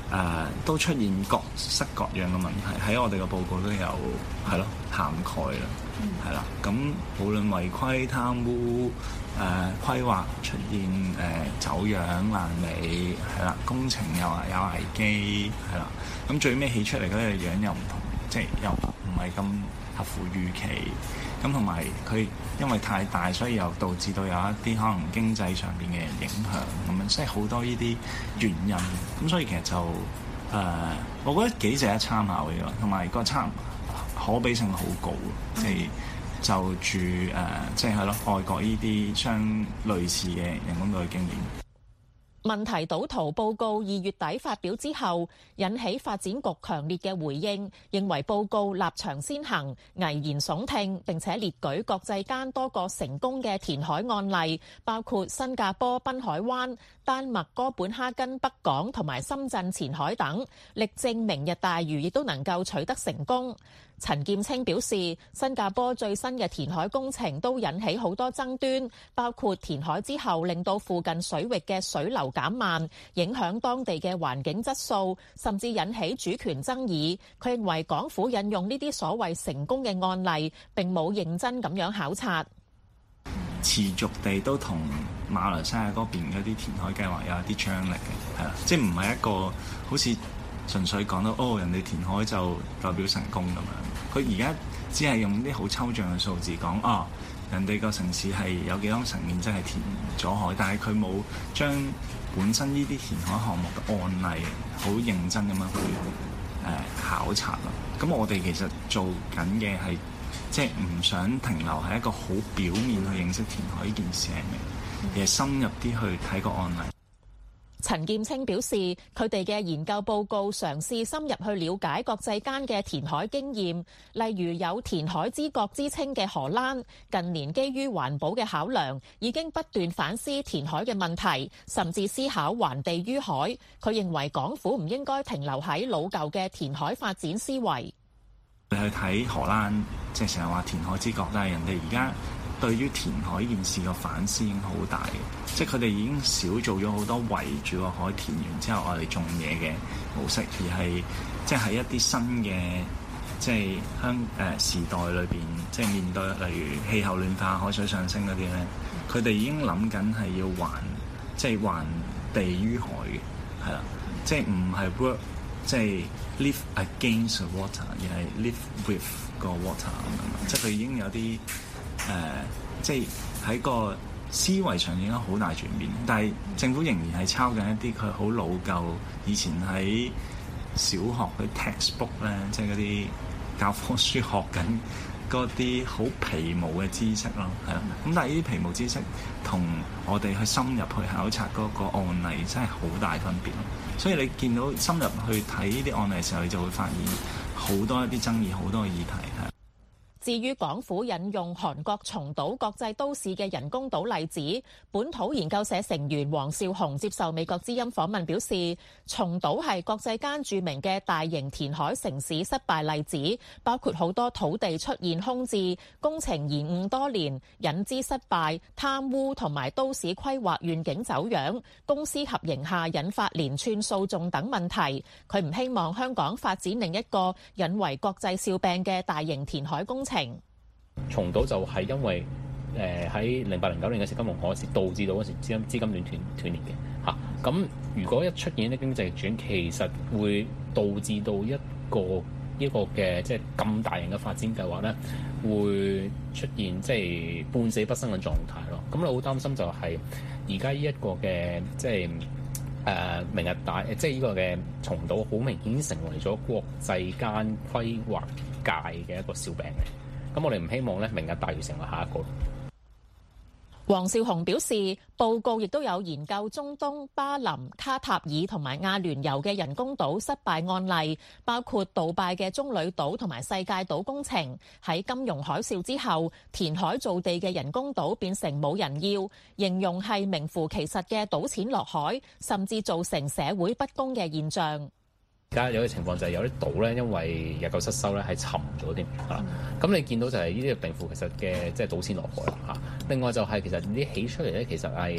[SPEAKER 13] 都出現各式各樣嘅問題，喺我哋嘅報告都有涵蓋啦，係啦。咁無論違規、貪污、規劃出現走樣爛尾，係啦，工程又話有危機，係啦。咁最尾起出嚟嗰個樣又唔同，即係又唔係咁合乎預期。咁同埋佢因為太大，所以又導致到有一啲可能經濟上邊嘅影響咁樣，即係好多呢啲原因。咁所以其實就我覺得幾值得參考嘅，同埋個可比性好高，即係就住即係外國呢啲相類似嘅人工島嘅經驗。
[SPEAKER 6] 問題賭徒報告2月底發表之後，引起發展局強烈嘅回應，認為報告立場先行、危言聳聽，並且列舉國際間多個成功嘅填海案例，包括新加坡濱海灣、丹麥哥本哈根北港同埋深圳前海等，力證明日大嶼亦都能夠取得成功。陳劍青表示，新加坡最新嘅填海工程都引起好多爭端，包括填海之後令到附近水域嘅水流減慢，影響當地嘅環境質素，甚至引起主權爭議。佢認為港府引用呢啲所謂成功嘅案例，並冇認真咁樣考察，
[SPEAKER 13] 持續地都同馬來西亞嗰邊嗰啲填海計劃有一啲張力嘅，係啦，即係唔係一個好似純粹講到人哋填海就代表成功咁樣。佢而家只係用啲好抽象嘅數字講人哋個城市係有幾多層面真係填咗海，但係佢冇將本身呢啲填海項目嘅案例好認真咁樣去考察咯。咁我哋其實做緊嘅係即係唔想停留喺一個好表面去認識填海呢件事係咩，而係深入啲去睇個案例。
[SPEAKER 6] 陳劍青表示，佢哋嘅研究報告嘗試深入去了解國際間嘅填海經驗，例如有填海之國之稱嘅荷蘭，近年基於環保嘅考量，已經不斷反思填海嘅問題，甚至思考還地於海。佢認為港府唔應該停留喺老舊嘅填海發展思維。
[SPEAKER 13] 你去睇荷蘭，即係成日話填海之國，但係人哋而家對於填海件事個反思已經好大嘅，即係佢哋已經少做咗好多圍住個海填完之後我哋種嘢嘅模式，而係即係喺一啲新嘅即係時代裏邊，即係面對例如氣候暖化、海水上升嗰啲咧，佢哋已經諗緊係要還地於海嘅，係啦，即係唔係 work 即係 live against the water， 而係 live with 個 water 咁樣，即係佢已經有啲即係喺個思維上已經好大轉變，但係政府仍然係抄緊一啲佢好老舊，以前喺小學嘅 textbook 咧，即係嗰啲教科書學緊嗰啲好皮毛嘅知識咯，係啦。咁但係呢啲皮毛知識同我哋去深入去考察嗰個案例真係好大分別咯。所以你見到深入去睇呢啲案例嘅時候，你就會發現好多一啲爭議，好多嘅議題係。
[SPEAKER 6] 至於港府引用韓國松島國際都市嘅人工島例子，本土研究社成員黃少雄接受美國之音訪問表示，松島係國際間著名嘅大型填海城市失敗例子，包括好多土地出現空置、工程延誤多年、引資失敗、貪污同埋都市規劃願景走樣、公私合營下引發連串訴訟等問題。佢唔希望香港發展另一個引為國際笑柄嘅大型填海工程。
[SPEAKER 14] 松島就係因為喺08-09年嘅時金融海嘯導致到嗰時資金鏈斷裂嘅嚇。咁如果一出現啲經濟逆轉，其實會導致到一個嘅即係咁大型嘅發展計劃咧，會出現即係半死不生嘅狀態咯。咁你好擔心就係而家呢一個嘅即係明日大即係呢個嘅松島，好明顯成為咗國際間規劃界嘅一個笑柄嚟。咁我哋唔希望咧，明日大嶼成為下一個。
[SPEAKER 6] 黃少雄表示，報告亦都有研究中東、巴林、卡塔爾同埋阿聯酋嘅人工島失敗案例，包括杜拜嘅棕櫚島同埋世界島工程。喺金融海嘯之後，填海造地嘅人工島變成冇人要，形容係名副其實嘅賭錢落海，甚至造成社會不公嘅現象。
[SPEAKER 14] 而家有啲情況就係有啲島咧，因為日久失修咧，係沉咗添嚇。咁你見到就係呢啲名副其實嘅即係賭錢落海啦嚇。另外就係其實呢啲起出嚟咧，其實係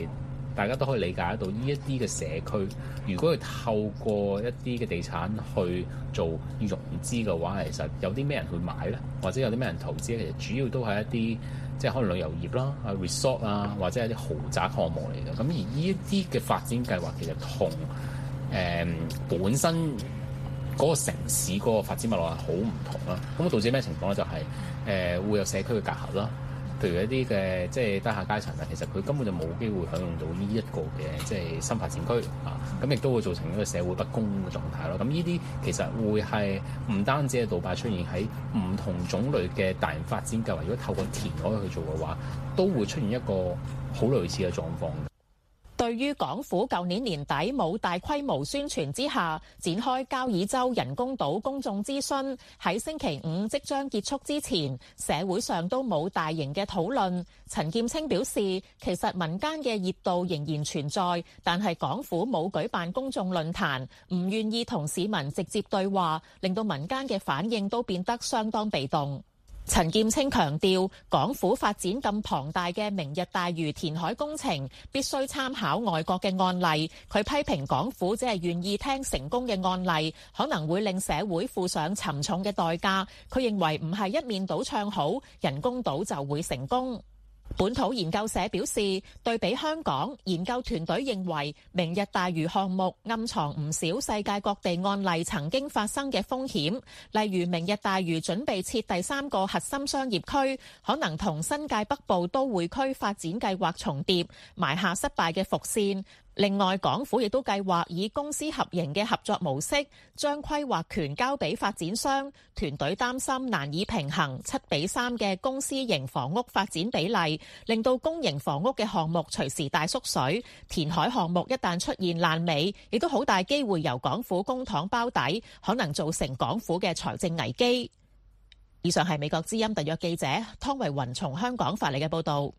[SPEAKER 14] 大家都可以理解得到呢一啲嘅社區，如果佢透過一啲嘅地產去做融資嘅話，其實有啲咩人去買咧，或者有啲咩人投資咧？其實主要都係一啲即係可能旅遊業啦、resort 啊，或者係啲豪宅項目嚟嘅。咁而呢一啲嘅發展計劃其實同本身嗰個城市嗰個發展脈絡係好唔同啦。咁導致咩情況咧？就係會有社區嘅隔閡啦。譬如一啲嘅即係低下階層啊，其實佢根本就冇機會享用到呢一個嘅即係新發展區啊，咁亦都會造成一個社會不公嘅狀態咯。咁呢啲其實會係唔單止係杜拜出現喺唔同種類嘅大型發展計劃，如果透過填海去做嘅話，都會出現一個好類似嘅狀況。
[SPEAKER 6] 對於港府舊年年底冇大規模宣傳之下展開交椅洲人工島公眾諮詢，喺星期五即將結束之前，社會上都冇大型嘅討論。陳劍青表示，其實民間嘅熱度仍然存在，但係港府冇舉辦公眾論壇，唔願意同市民直接對話，令到民間嘅反應都變得相當被動。陳劍青強調，港府發展咁龐大嘅明日大嶼填海工程，必須參考外國嘅案例。佢批評港府只係願意聽成功嘅案例，可能會令社會付上沉重嘅代價。佢認為唔係一面倒唱好，人工島就會成功。本土研究社表示，對比香港，研究團隊認為明日大嶼項目暗藏唔少世界各地案例曾經發生嘅風險，例如明日大嶼準備設第3個核心商業區，可能同新界北部都會區發展計劃重疊，埋下失敗嘅伏線。另外，港府亦都計劃以公私合營嘅合作模式，將規劃權交俾發展商。團隊擔心難以平衡7:3嘅公私營房屋發展比例，令到公營房屋嘅項目隨時大縮水。填海項目一旦出現爛尾，亦都好大機會由港府公帑包底，可能造成港府嘅財政危機。以上係美國之音特約記者湯維雲從香港發嚟嘅報導。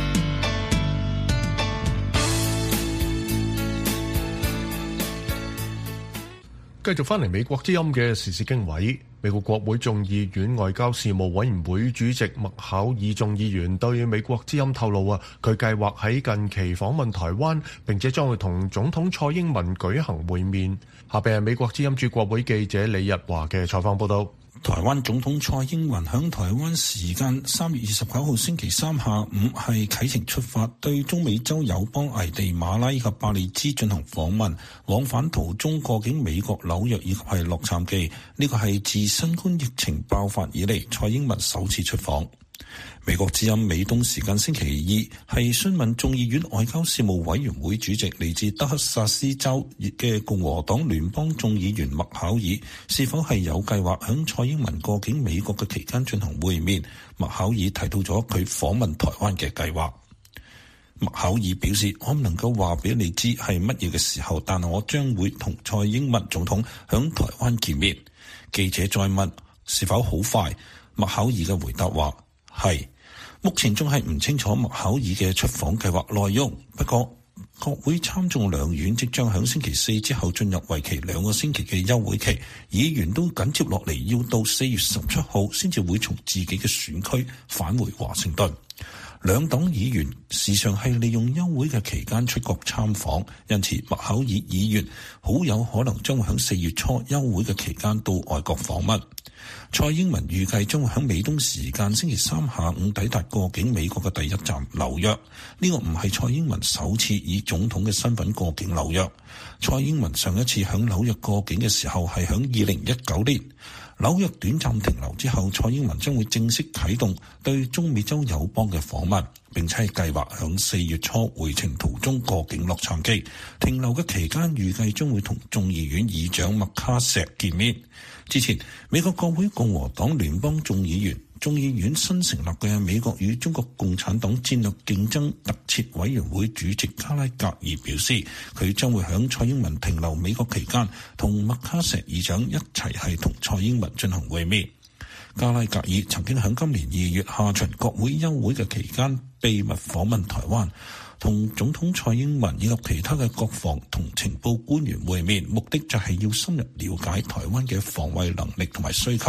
[SPEAKER 2] 繼續翻嚟美國之音嘅時事經緯，美國國會眾議院外交事務委員會主席麥考爾眾議員對美國之音透露佢計劃喺近期訪問台灣，並且將會同總統蔡英文舉行會面。下邊係美國之音駐國會記者李日華嘅採訪報道。
[SPEAKER 15] 台灣總統蔡英文響台灣時間3月29號星期三下午係啟程出發，對中美洲友邦危地馬拉以及巴利茲進行訪問，往返途中過境美國紐約以及係洛杉磯。呢個係自新冠疫情爆發以嚟蔡英文首次出訪。美國之音美東時間星期二係詢問眾議院外交事務委員會主席嚟自德克薩斯州嘅共和黨聯邦眾議員麥考爾是否係有計劃響蔡英文過境美國嘅期間進行會面。麥考爾提到咗佢訪問台灣嘅計劃。麥考爾表示，我唔能夠話俾你知係乜嘢嘅時候，但我將會同蔡英文總統響台灣見面。記者再問是否好快，麥考爾嘅回答話係。目前仲係唔清楚麥考爾嘅出訪計劃內容，不過國會參眾兩院即將響星期四之後進入為期2個星期嘅休會期，議員都緊接落嚟要到4月17號先至會從自己嘅選區返回華盛頓。兩黨議員時常係利用休會嘅期間出國參訪，因此麥考爾議員好有可能將會響4月初休會嘅期間到外國訪問。蔡英文預計將會喺美東時間星期三下午抵達過境美國嘅第一站紐約。呢個唔係蔡英文首次以總統嘅身份過境紐約。蔡英文上一次喺紐約過境嘅時候係喺2019年。紐約短暫停留之後，蔡英文將會正式啟動對中美洲友邦嘅訪問，並且係計劃喺4月初回程途中過境洛杉磯。停留嘅期間預計將會同眾議院議長麥卡錫見面。之前，美國國會共和黨聯邦眾議員、眾議院新成立嘅美國與中國共產黨戰略競爭特設委員會主席加拉格爾表示，佢將會喺蔡英文停留美國期間，同麥卡錫議長一齊係同蔡英文進行會面。加拉格爾曾經喺今年2月下旬國會休會嘅期間秘密訪問台灣，同總統蔡英文以及其他嘅國防同情報官員會面，目的就係要深入了解台灣嘅防衛能力同埋需求。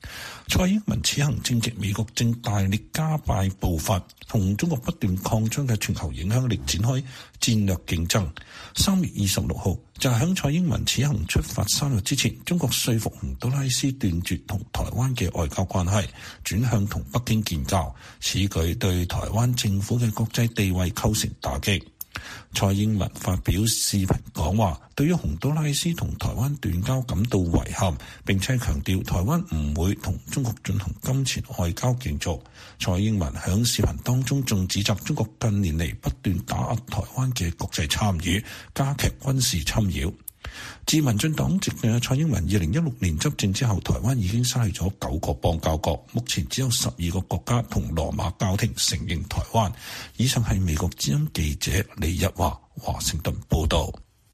[SPEAKER 15] 蔡英文此行正值美國正大力加快步伐，同中國不斷擴張嘅全球影響力展開戰略競爭。3月26號就係響蔡英文此行出發3日之前，中國說服洪都拉斯斷絕同台灣嘅外交關係，轉向同北京建交。此舉對台灣政府嘅國際地位構成打擊。蔡英文發表視頻講話，對於洪都拉斯同台灣斷交感到遺憾，並且強調台灣唔會同中國進行金錢外交競逐。蔡英文響視頻當中仲指責中國近年嚟不斷打壓台灣嘅國際參與，加劇軍事侵擾。自民進黨籍嘅蔡英文2016年執政之後，台灣已經失去咗9個邦交國，目前只有12個國家同羅馬教廷承認台灣。以上係美國之音記者李日華華盛頓報道。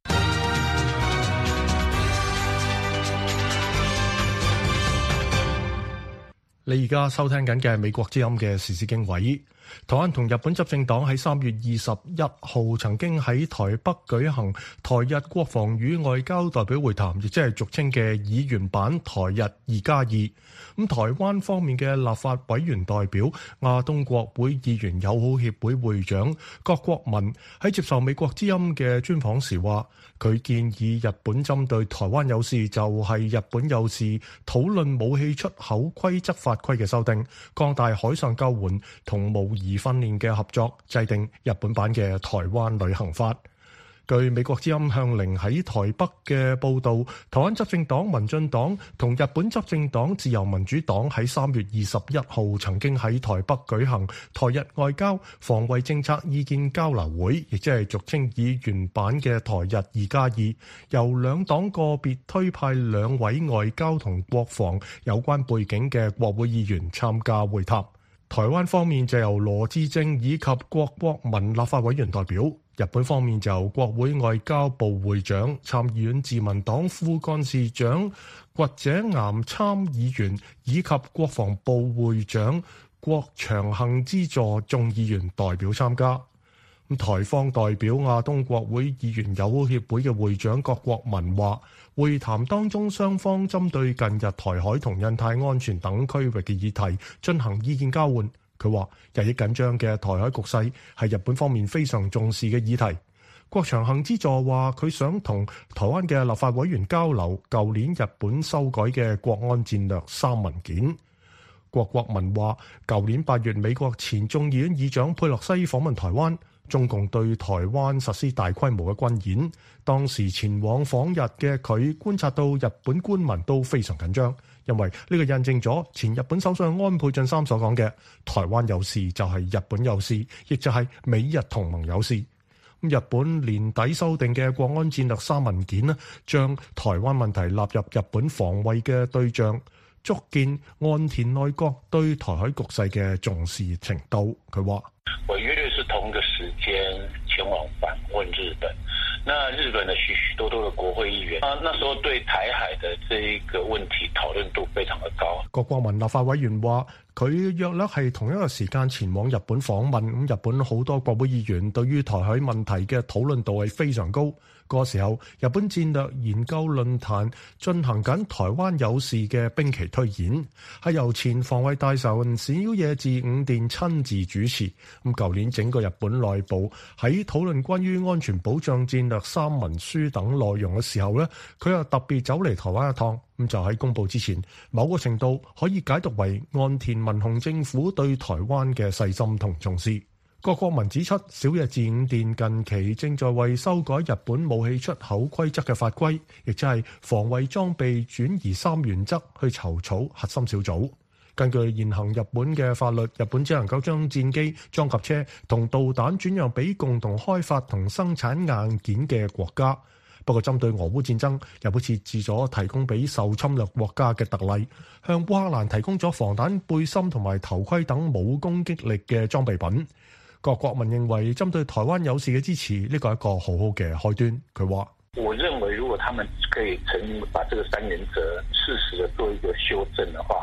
[SPEAKER 2] 你而家收聽緊嘅係美國之音嘅時事經緯。台灣同日本執政黨喺3月21號曾經喺台北舉行台日國防與外交代表會談，亦即係俗稱嘅議員版台日2+2。咁台灣方面嘅立法委員代表亞東國會議員友好協會會長郭國文喺接受美國之音嘅專訪時話，佢建議日本針對台灣有事就係日本有事，討論武器出口規則法規嘅修訂，擴大海上救援同模擬訓練嘅合作，制定日本版嘅台灣旅行法。據美國之音向零喺台北嘅報導，台灣執政黨民進黨同日本執政黨自由民主黨喺3月21號曾經喺台北舉行台日外交防衛政策意見交流會，亦即係俗稱議員版嘅台日2+2，由兩黨個別推派2位外交同國防有關背景嘅國會議員參加會談。台灣方面就由羅致政以及郭國文立法委員代表，日本方面就由國會外交部會長、參議院自民黨副幹事長堀井岩參議員以及國防部會長郭長幸資助眾議員代表參加。台方代表亞東國會議員友好協會嘅會長郭國文話，會談當中雙方針對近日台海同印太安全等區域嘅議題進行意見交換。佢話日益緊張嘅台海局勢係日本方面非常重視嘅議題。郭長幸資助話，佢想同台灣嘅立法委員交流舊年日本修改嘅國安戰略3文件。郭國文話，舊年8月美國前眾議院議長佩洛西訪問台灣，中共對台灣實施大規模嘅軍演，當時前往訪日嘅佢觀察到日本官民都非常緊張，因為呢個印證咗前日本首相安倍晉三所講嘅台灣有事就係日本有事，亦就係美日同盟有事。日本年底修訂嘅國安戰略3文件呢，將台灣問題納入日本防衛嘅對象，足見岸田內閣對台海局勢嘅重視程度。佢話：
[SPEAKER 16] 我約略是同一個時間前往訪問日本，那日本的許許多多的國會議員，那時候對台海的這一個問題討論度非常的高。
[SPEAKER 2] 郭國文立法委員話：佢約略係同一個時間前往日本訪問，咁日本好多國會議員對於台海問題嘅討論度係非常高。個時候，日本戰略研究論壇進行緊台灣有事嘅兵棋推演，係由前防衛大臣小野寺五殿親自主持。咁舊年整個日本內部喺討論關於安全保障戰略3文書等內容嘅時候呢，佢又特別走嚟台灣一趟。咁就喺公佈之前，某個程度可以解讀為岸田文雄政府對台灣嘅細心同重視。郭國文指出，小野寺五殿近期正在為修改日本武器出口規則嘅法規，亦即係防衛裝備轉移3原則去籌草核心小組。根據現行日本嘅法律，日本只能夠將戰機、裝甲車同導彈轉讓俾共同開發同生產硬件嘅國家。不過針對俄烏戰爭，日本設置咗提供俾受侵略國家嘅特例，向烏克蘭提供咗防彈背心同埋頭盔等冇攻擊力嘅裝備品。郭國文認為，針對台灣有事嘅支持，呢個係一個好好嘅開端。佢話：
[SPEAKER 16] 我認為如果他們可以把這個3原則適時的做一個修正的話，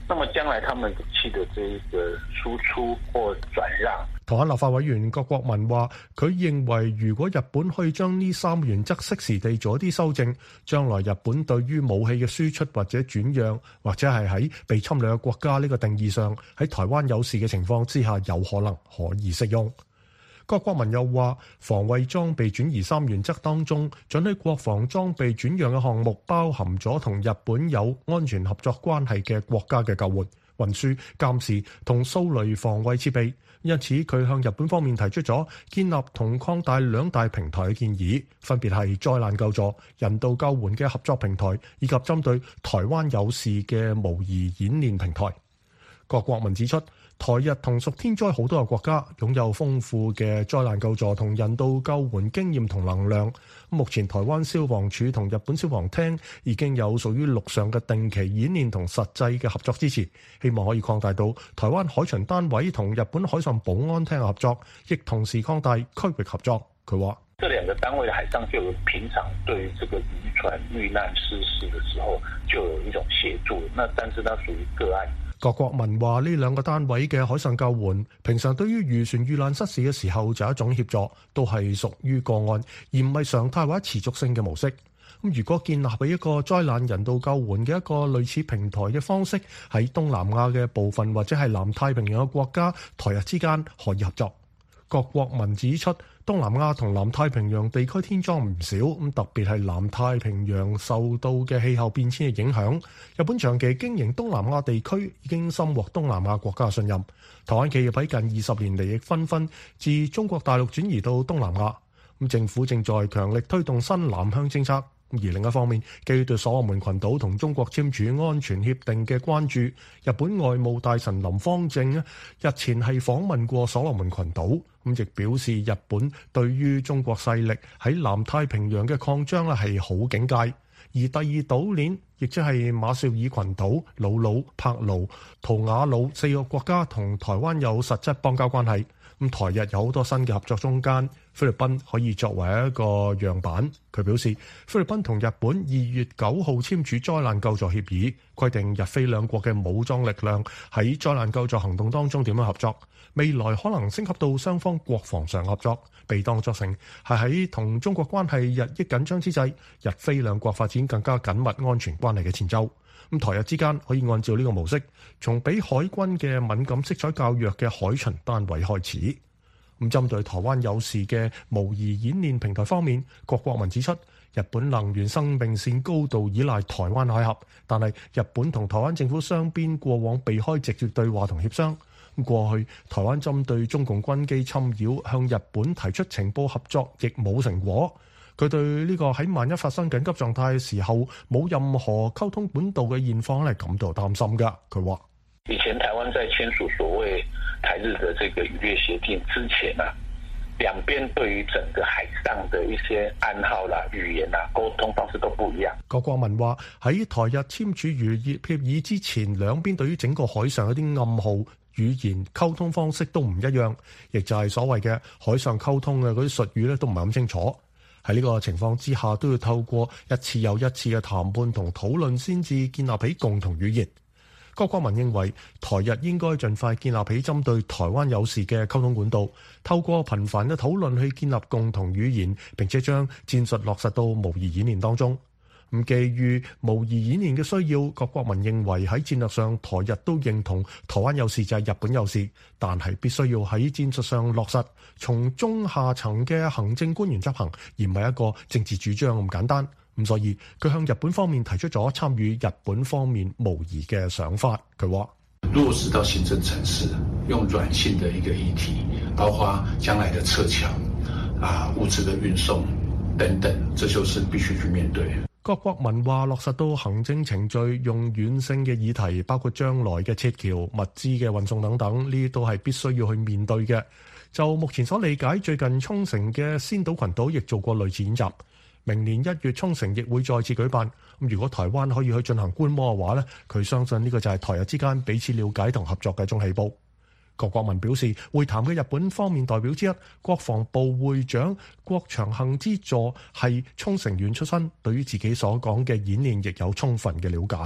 [SPEAKER 16] 那麼將來他們武器的這個輸出或轉讓。
[SPEAKER 2] 台灣立法委員郭國文話，佢認為如果日本可以將呢3原則適時地做一啲修正，將來日本對於武器嘅輸出或者轉讓，或者係喺被侵略嘅國家呢個定義上，喺台灣有事嘅情況之下，有可能可以適用。郭國文又話，防衛裝備轉移3原則當中，准許國防裝備轉讓嘅項目包含咗同日本有安全合作關係嘅國家嘅救援、運輸、監視同掃雷防衛設備。因此，佢向日本方面提出咗建立同擴大2大平台嘅建議，分別係災難救助、人道救援嘅合作平台，以及針對台灣有事嘅模擬演練平台。郭國文指出，台日同屬天災好多個國家，擁有豐富嘅災難救助同人道救援經驗同能量。目前台灣消防處同日本消防廳已經有屬於陸上嘅定期演練同實際嘅合作支持，希望可以擴大到台灣海巡單位同日本海上保安廳嘅合作，亦同時擴大區域合作。佢話：
[SPEAKER 16] 這兩個單位的海上就有平常對於這個漁船遇難失事的時候就有一種協助，但是它屬於個案。
[SPEAKER 2] 郭國文話：呢2個單位嘅海上救援，平常對於漁船遇難失事嘅時候就一種協助，都係屬於個案，而唔係常態或者持續性嘅模式。咁如果建立起一個災難人道救援嘅一個類似平台嘅方式，喺東南亞嘅部分或者係南太平洋嘅國家，台日之間可以合作。郭國文指出，東南亞同南太平洋地區天災唔少，咁特別係南太平洋受到嘅氣候變遷嘅影響。日本長期經營東南亞地區，已經深獲東南亞國家嘅信任。台灣企業喺近20年嚟亦紛紛自中國大陸轉移到東南亞。咁政府正在強力推動新南向政策。而另一方面，基於對所羅門群島同中國簽署安全協定嘅關注，日本外務大臣林芳正日前係訪問過所羅門群島，咁亦表示日本對於中國勢力喺南太平洋嘅擴張係好警戒。而第2島鏈，亦即係馬紹爾群島、瑙魯、帕勞、圖瓦魯4個國家同台灣有實質邦交關係。咁台日有好多新嘅合作，中間菲律賓可以作為一個樣板。佢表示，菲律賓同日本2月9號簽署災難救助協議，規定日菲兩國嘅武裝力量喺災難救助行動當中點樣合作。未來可能升級到雙方國防上合作，被當作成係喺同中國關係日益緊張之際，日菲兩國發展更加緊密安全關係嘅前奏。咁台日之間可以按照呢個模式，從比海軍嘅敏感色彩較弱嘅海巡單位開始。咁針對台灣有事嘅模擬演練平台方面，郭國文指出，日本能源生命線高度依賴台灣海峽，但係日本同台灣政府雙邊過往避開直接對話同協商。過去台灣針對中共軍機侵擾向日本提出情報合作，亦冇成果。佢對呢個喺萬一發生緊急狀態嘅時候冇任何溝通管道嘅現況感到擔心㗎。佢話：
[SPEAKER 16] 以前台灣在簽署所謂台日的這個漁獵協定之前兩邊對於整個海上的一些暗號啦、語言啦、溝通方式都不一樣。
[SPEAKER 2] 郭國文話：喺台日簽署漁業協議之前，兩邊對於整個海上一啲暗號、語言溝通方式都唔一樣，亦就係所謂嘅海上溝通嘅嗰啲術語都唔係咁清楚。喺呢個情況之下，都要透過一次又一次嘅談判同討論，先至建立起共同語言。郭國文認為，台日應該盡快建立起針對台灣有事嘅溝通管道，透過頻繁嘅討論去建立共同語言，並且將戰術落實到模擬演練當中。咁基於模擬演練嘅需要，郭國文認為喺戰略上，台日都認同台灣有事就係日本有事，但係必須要喺戰術上落實，從中下層嘅行政官員執行，而唔係一個政治主張咁簡單。咁所以佢向日本方面提出咗參與日本方面模擬嘅想法。佢話：
[SPEAKER 17] 落實到行政層次，用軟性的一個議題，包括將來的撤僑物資的運送等等，這就是必須去面對。
[SPEAKER 2] 郭國文話：落實到行政程序，用軟性嘅議題，包括將來嘅撤僑、物資嘅運送等等，呢啲都係必須要去面對嘅。就目前所理解，最近沖繩嘅仙島群島亦做過類似演習。明年1月沖繩亦會再次舉辦。咁如果台灣可以去進行觀摩嘅話呢，佢相信呢個就係台日之間彼此了解同合作嘅一種起步。郭國文表示，會談嘅日本方面代表之一，國防部會長郭長幸之助係沖繩縣出身，對於自己所講嘅演練亦有充分嘅了解。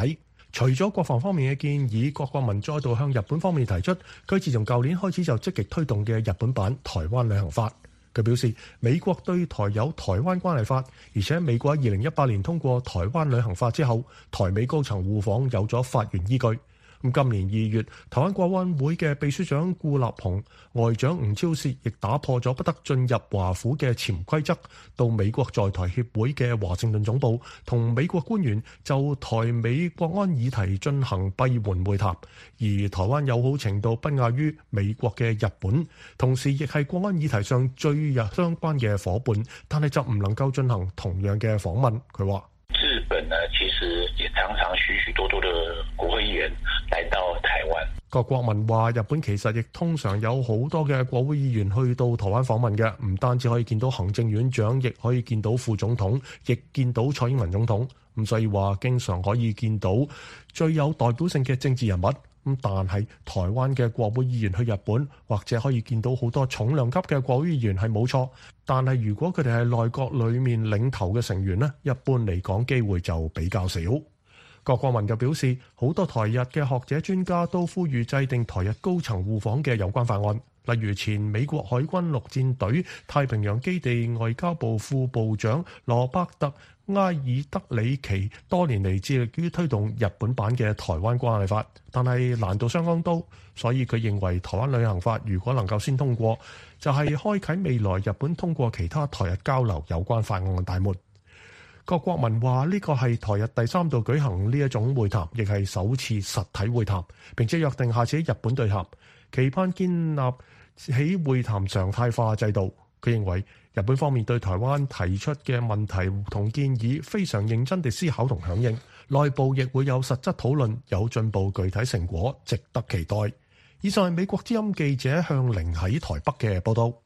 [SPEAKER 2] 除咗國防方面嘅建議，郭國文再度向日本方面提出佢自從舊年開始就積極推動嘅日本版台灣旅行法。佢表示，美國對台有台灣關係法，而且美國喺2018年通過台灣旅行法之後，台美高層互訪有咗法源依據。咁今年2月，台灣國安會嘅秘書長顧立雄、外長吳釗燮亦打破咗不得進入華府嘅潛規則，到美國在台協會嘅華盛頓總部，同美國官員就台美國安議題進行閉門會談。而台灣友好程度不亞於美國嘅日本，同時亦係國安議題上最相關嘅夥伴，但係就唔能夠進行同樣嘅訪問。佢話：
[SPEAKER 16] 日本呢，其實也常常許多的國會議員來到台灣。
[SPEAKER 2] 郭國文話：日本其實亦通常有好多嘅國會議員去到台灣訪問嘅，唔單止可以見到行政院長，亦可以見到副總統，亦見到蔡英文總統。咁所以話，經常可以見到最有代表性嘅政治人物。咁但係台灣嘅國會議員去日本，或者可以見到好多重量級嘅國會議員係冇錯，但係如果佢哋係內閣裡面領頭嘅成員呢，一般嚟講機會就比較少。郭國文又表示，好多台日嘅學者專家都呼籲制定台日高層互訪嘅有關法案，例如前美國海軍陸戰隊太平洋基地外交部副部長羅伯特埃爾德里奇多年嚟致力於推動日本版嘅台灣關係法，但係難度相當高，所以佢認為台灣旅行法如果能夠先通過，就係開啟未來日本通過其他台日交流有關法案嘅大門。郭國文話：呢個係台日第3度舉行呢一種會談，亦係首次實體會談，並且約定下次喺日本對談，期盼建立起會談常態化制度。佢認為日本方面對台灣提出嘅問題同建議非常認真地思考同響應，內部亦會有實質討論，有進步具體成果，值得期待。以上係美國之音記者向玲喺台北嘅報道。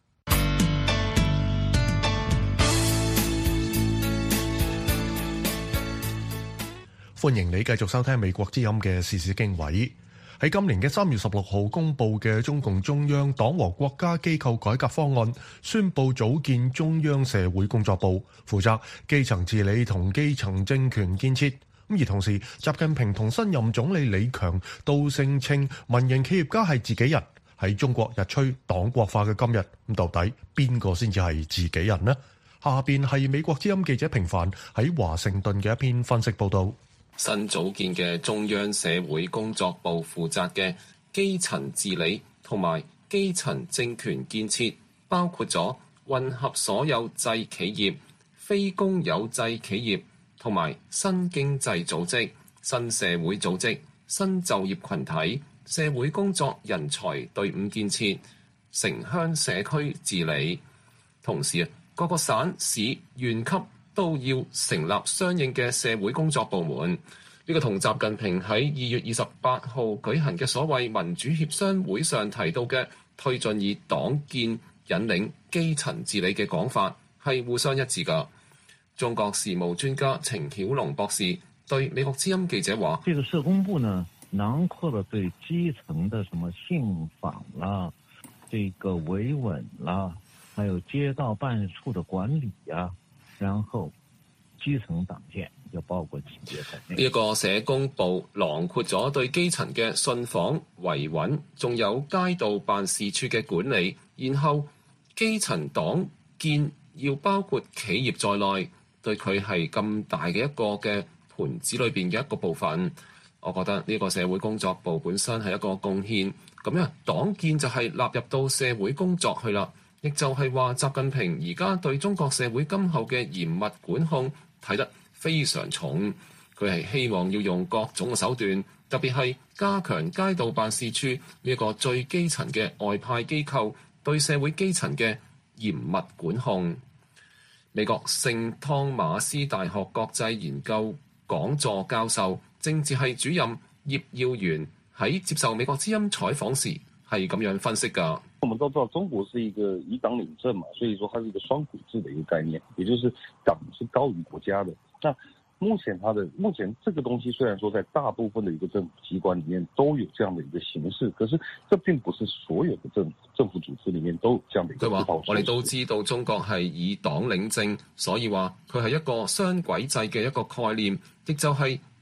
[SPEAKER 2] 歡迎你繼續收聽美國之音嘅時事經緯。喺今年嘅3月16號公佈嘅中共中央黨和國家機構改革方案，宣布組建中央社會工作部，負責基層治理同基層政權建設。而同時，習近平同新任總理李強都聲稱民營企業家係自己人。喺中國日趨黨國化嘅今日，咁到底邊個先至係自己人呢？下邊係美國之音記者平凡喺華盛頓嘅一篇分析報導。
[SPEAKER 1] 新組建嘅中央社會工作部負責嘅基層治理同埋基層政權建設，包括咗混合所有制企業、非公有制企業同埋新經濟組織、新社會組織、新就業群體、社會工作人才隊伍建設、城鄉社區治理。同時各個省市縣級都要成立相應嘅社會工作部門。呢個同習近平喺2月28號舉行嘅所謂民主協商會上提到嘅推進以黨建引領基層治理嘅講法係互相一致㗎。中國事務專家程曉龍博士對美國之音記者話：
[SPEAKER 18] 這個社工部呢，囊括了對基層的什麼信訪啦、這個維穩啦，還有街道辦處的管理啊，然後基層黨建就包括企業在內。
[SPEAKER 1] 呢一個社工部囊括咗對基層嘅信訪、維穩，仲有街道辦事處嘅管理，然後基層黨建要包括企業在內，對佢係咁大嘅一個嘅盤子裏邊嘅一個部分。我覺得呢個社會工作部本身係一個貢獻，咁樣黨建就係納入到社會工作去啦。亦就係話，習近平而家對中國社會今後嘅嚴密管控睇得非常重，佢係希望要用各種嘅手段，特別係加強街道辦事處呢一個最基層嘅外派機構對社會基層嘅嚴密管控。美國聖湯馬斯大學國際研究講座教授、政治系主任葉耀元喺接受美國之音採訪時係咁樣分析㗎。
[SPEAKER 19] 我們都知道中國是一個以黨領政嘛，所以說它是一個雙體制的一個概念，也就是黨是高於國家的。那目前這個東西雖然說在大部分的一個政府機關裡面都有這樣的一個形式，可是這並不是所有的政府組織裡面都有這樣的一個。佢話：
[SPEAKER 1] 我哋都知道中國係以黨領政，所以話佢係一個雙軌制嘅一個概念，亦就係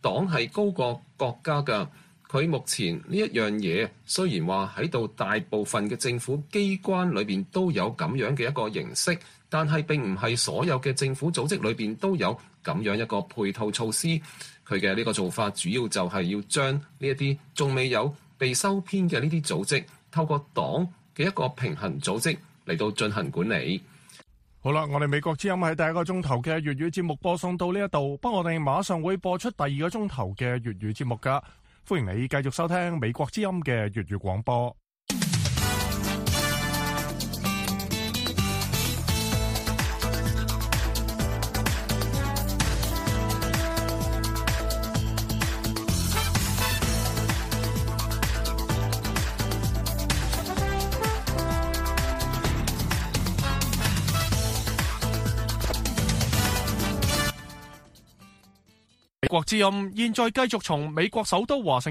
[SPEAKER 1] 黨係高過國家㗎。佢目前呢一樣嘢雖然話喺度大部分嘅政府機關裏邊都有咁樣嘅一個形式，但係並唔係所有嘅政府組織裏邊都有咁樣一個配套措施。佢嘅呢個做法主要就係要將呢一啲仲未有被收編嘅呢啲組織，透過黨嘅一個平衡組織嚟到進行管理。
[SPEAKER 2] 好啦，我哋美國之音喺第一個鐘頭嘅粵語節目播送到呢一度，不過我哋馬上會播出第二個鐘頭嘅粵語節目㗎。歡迎你繼續收聽美國之音嘅粵語廣播。美國之音現在繼續從美國首都華盛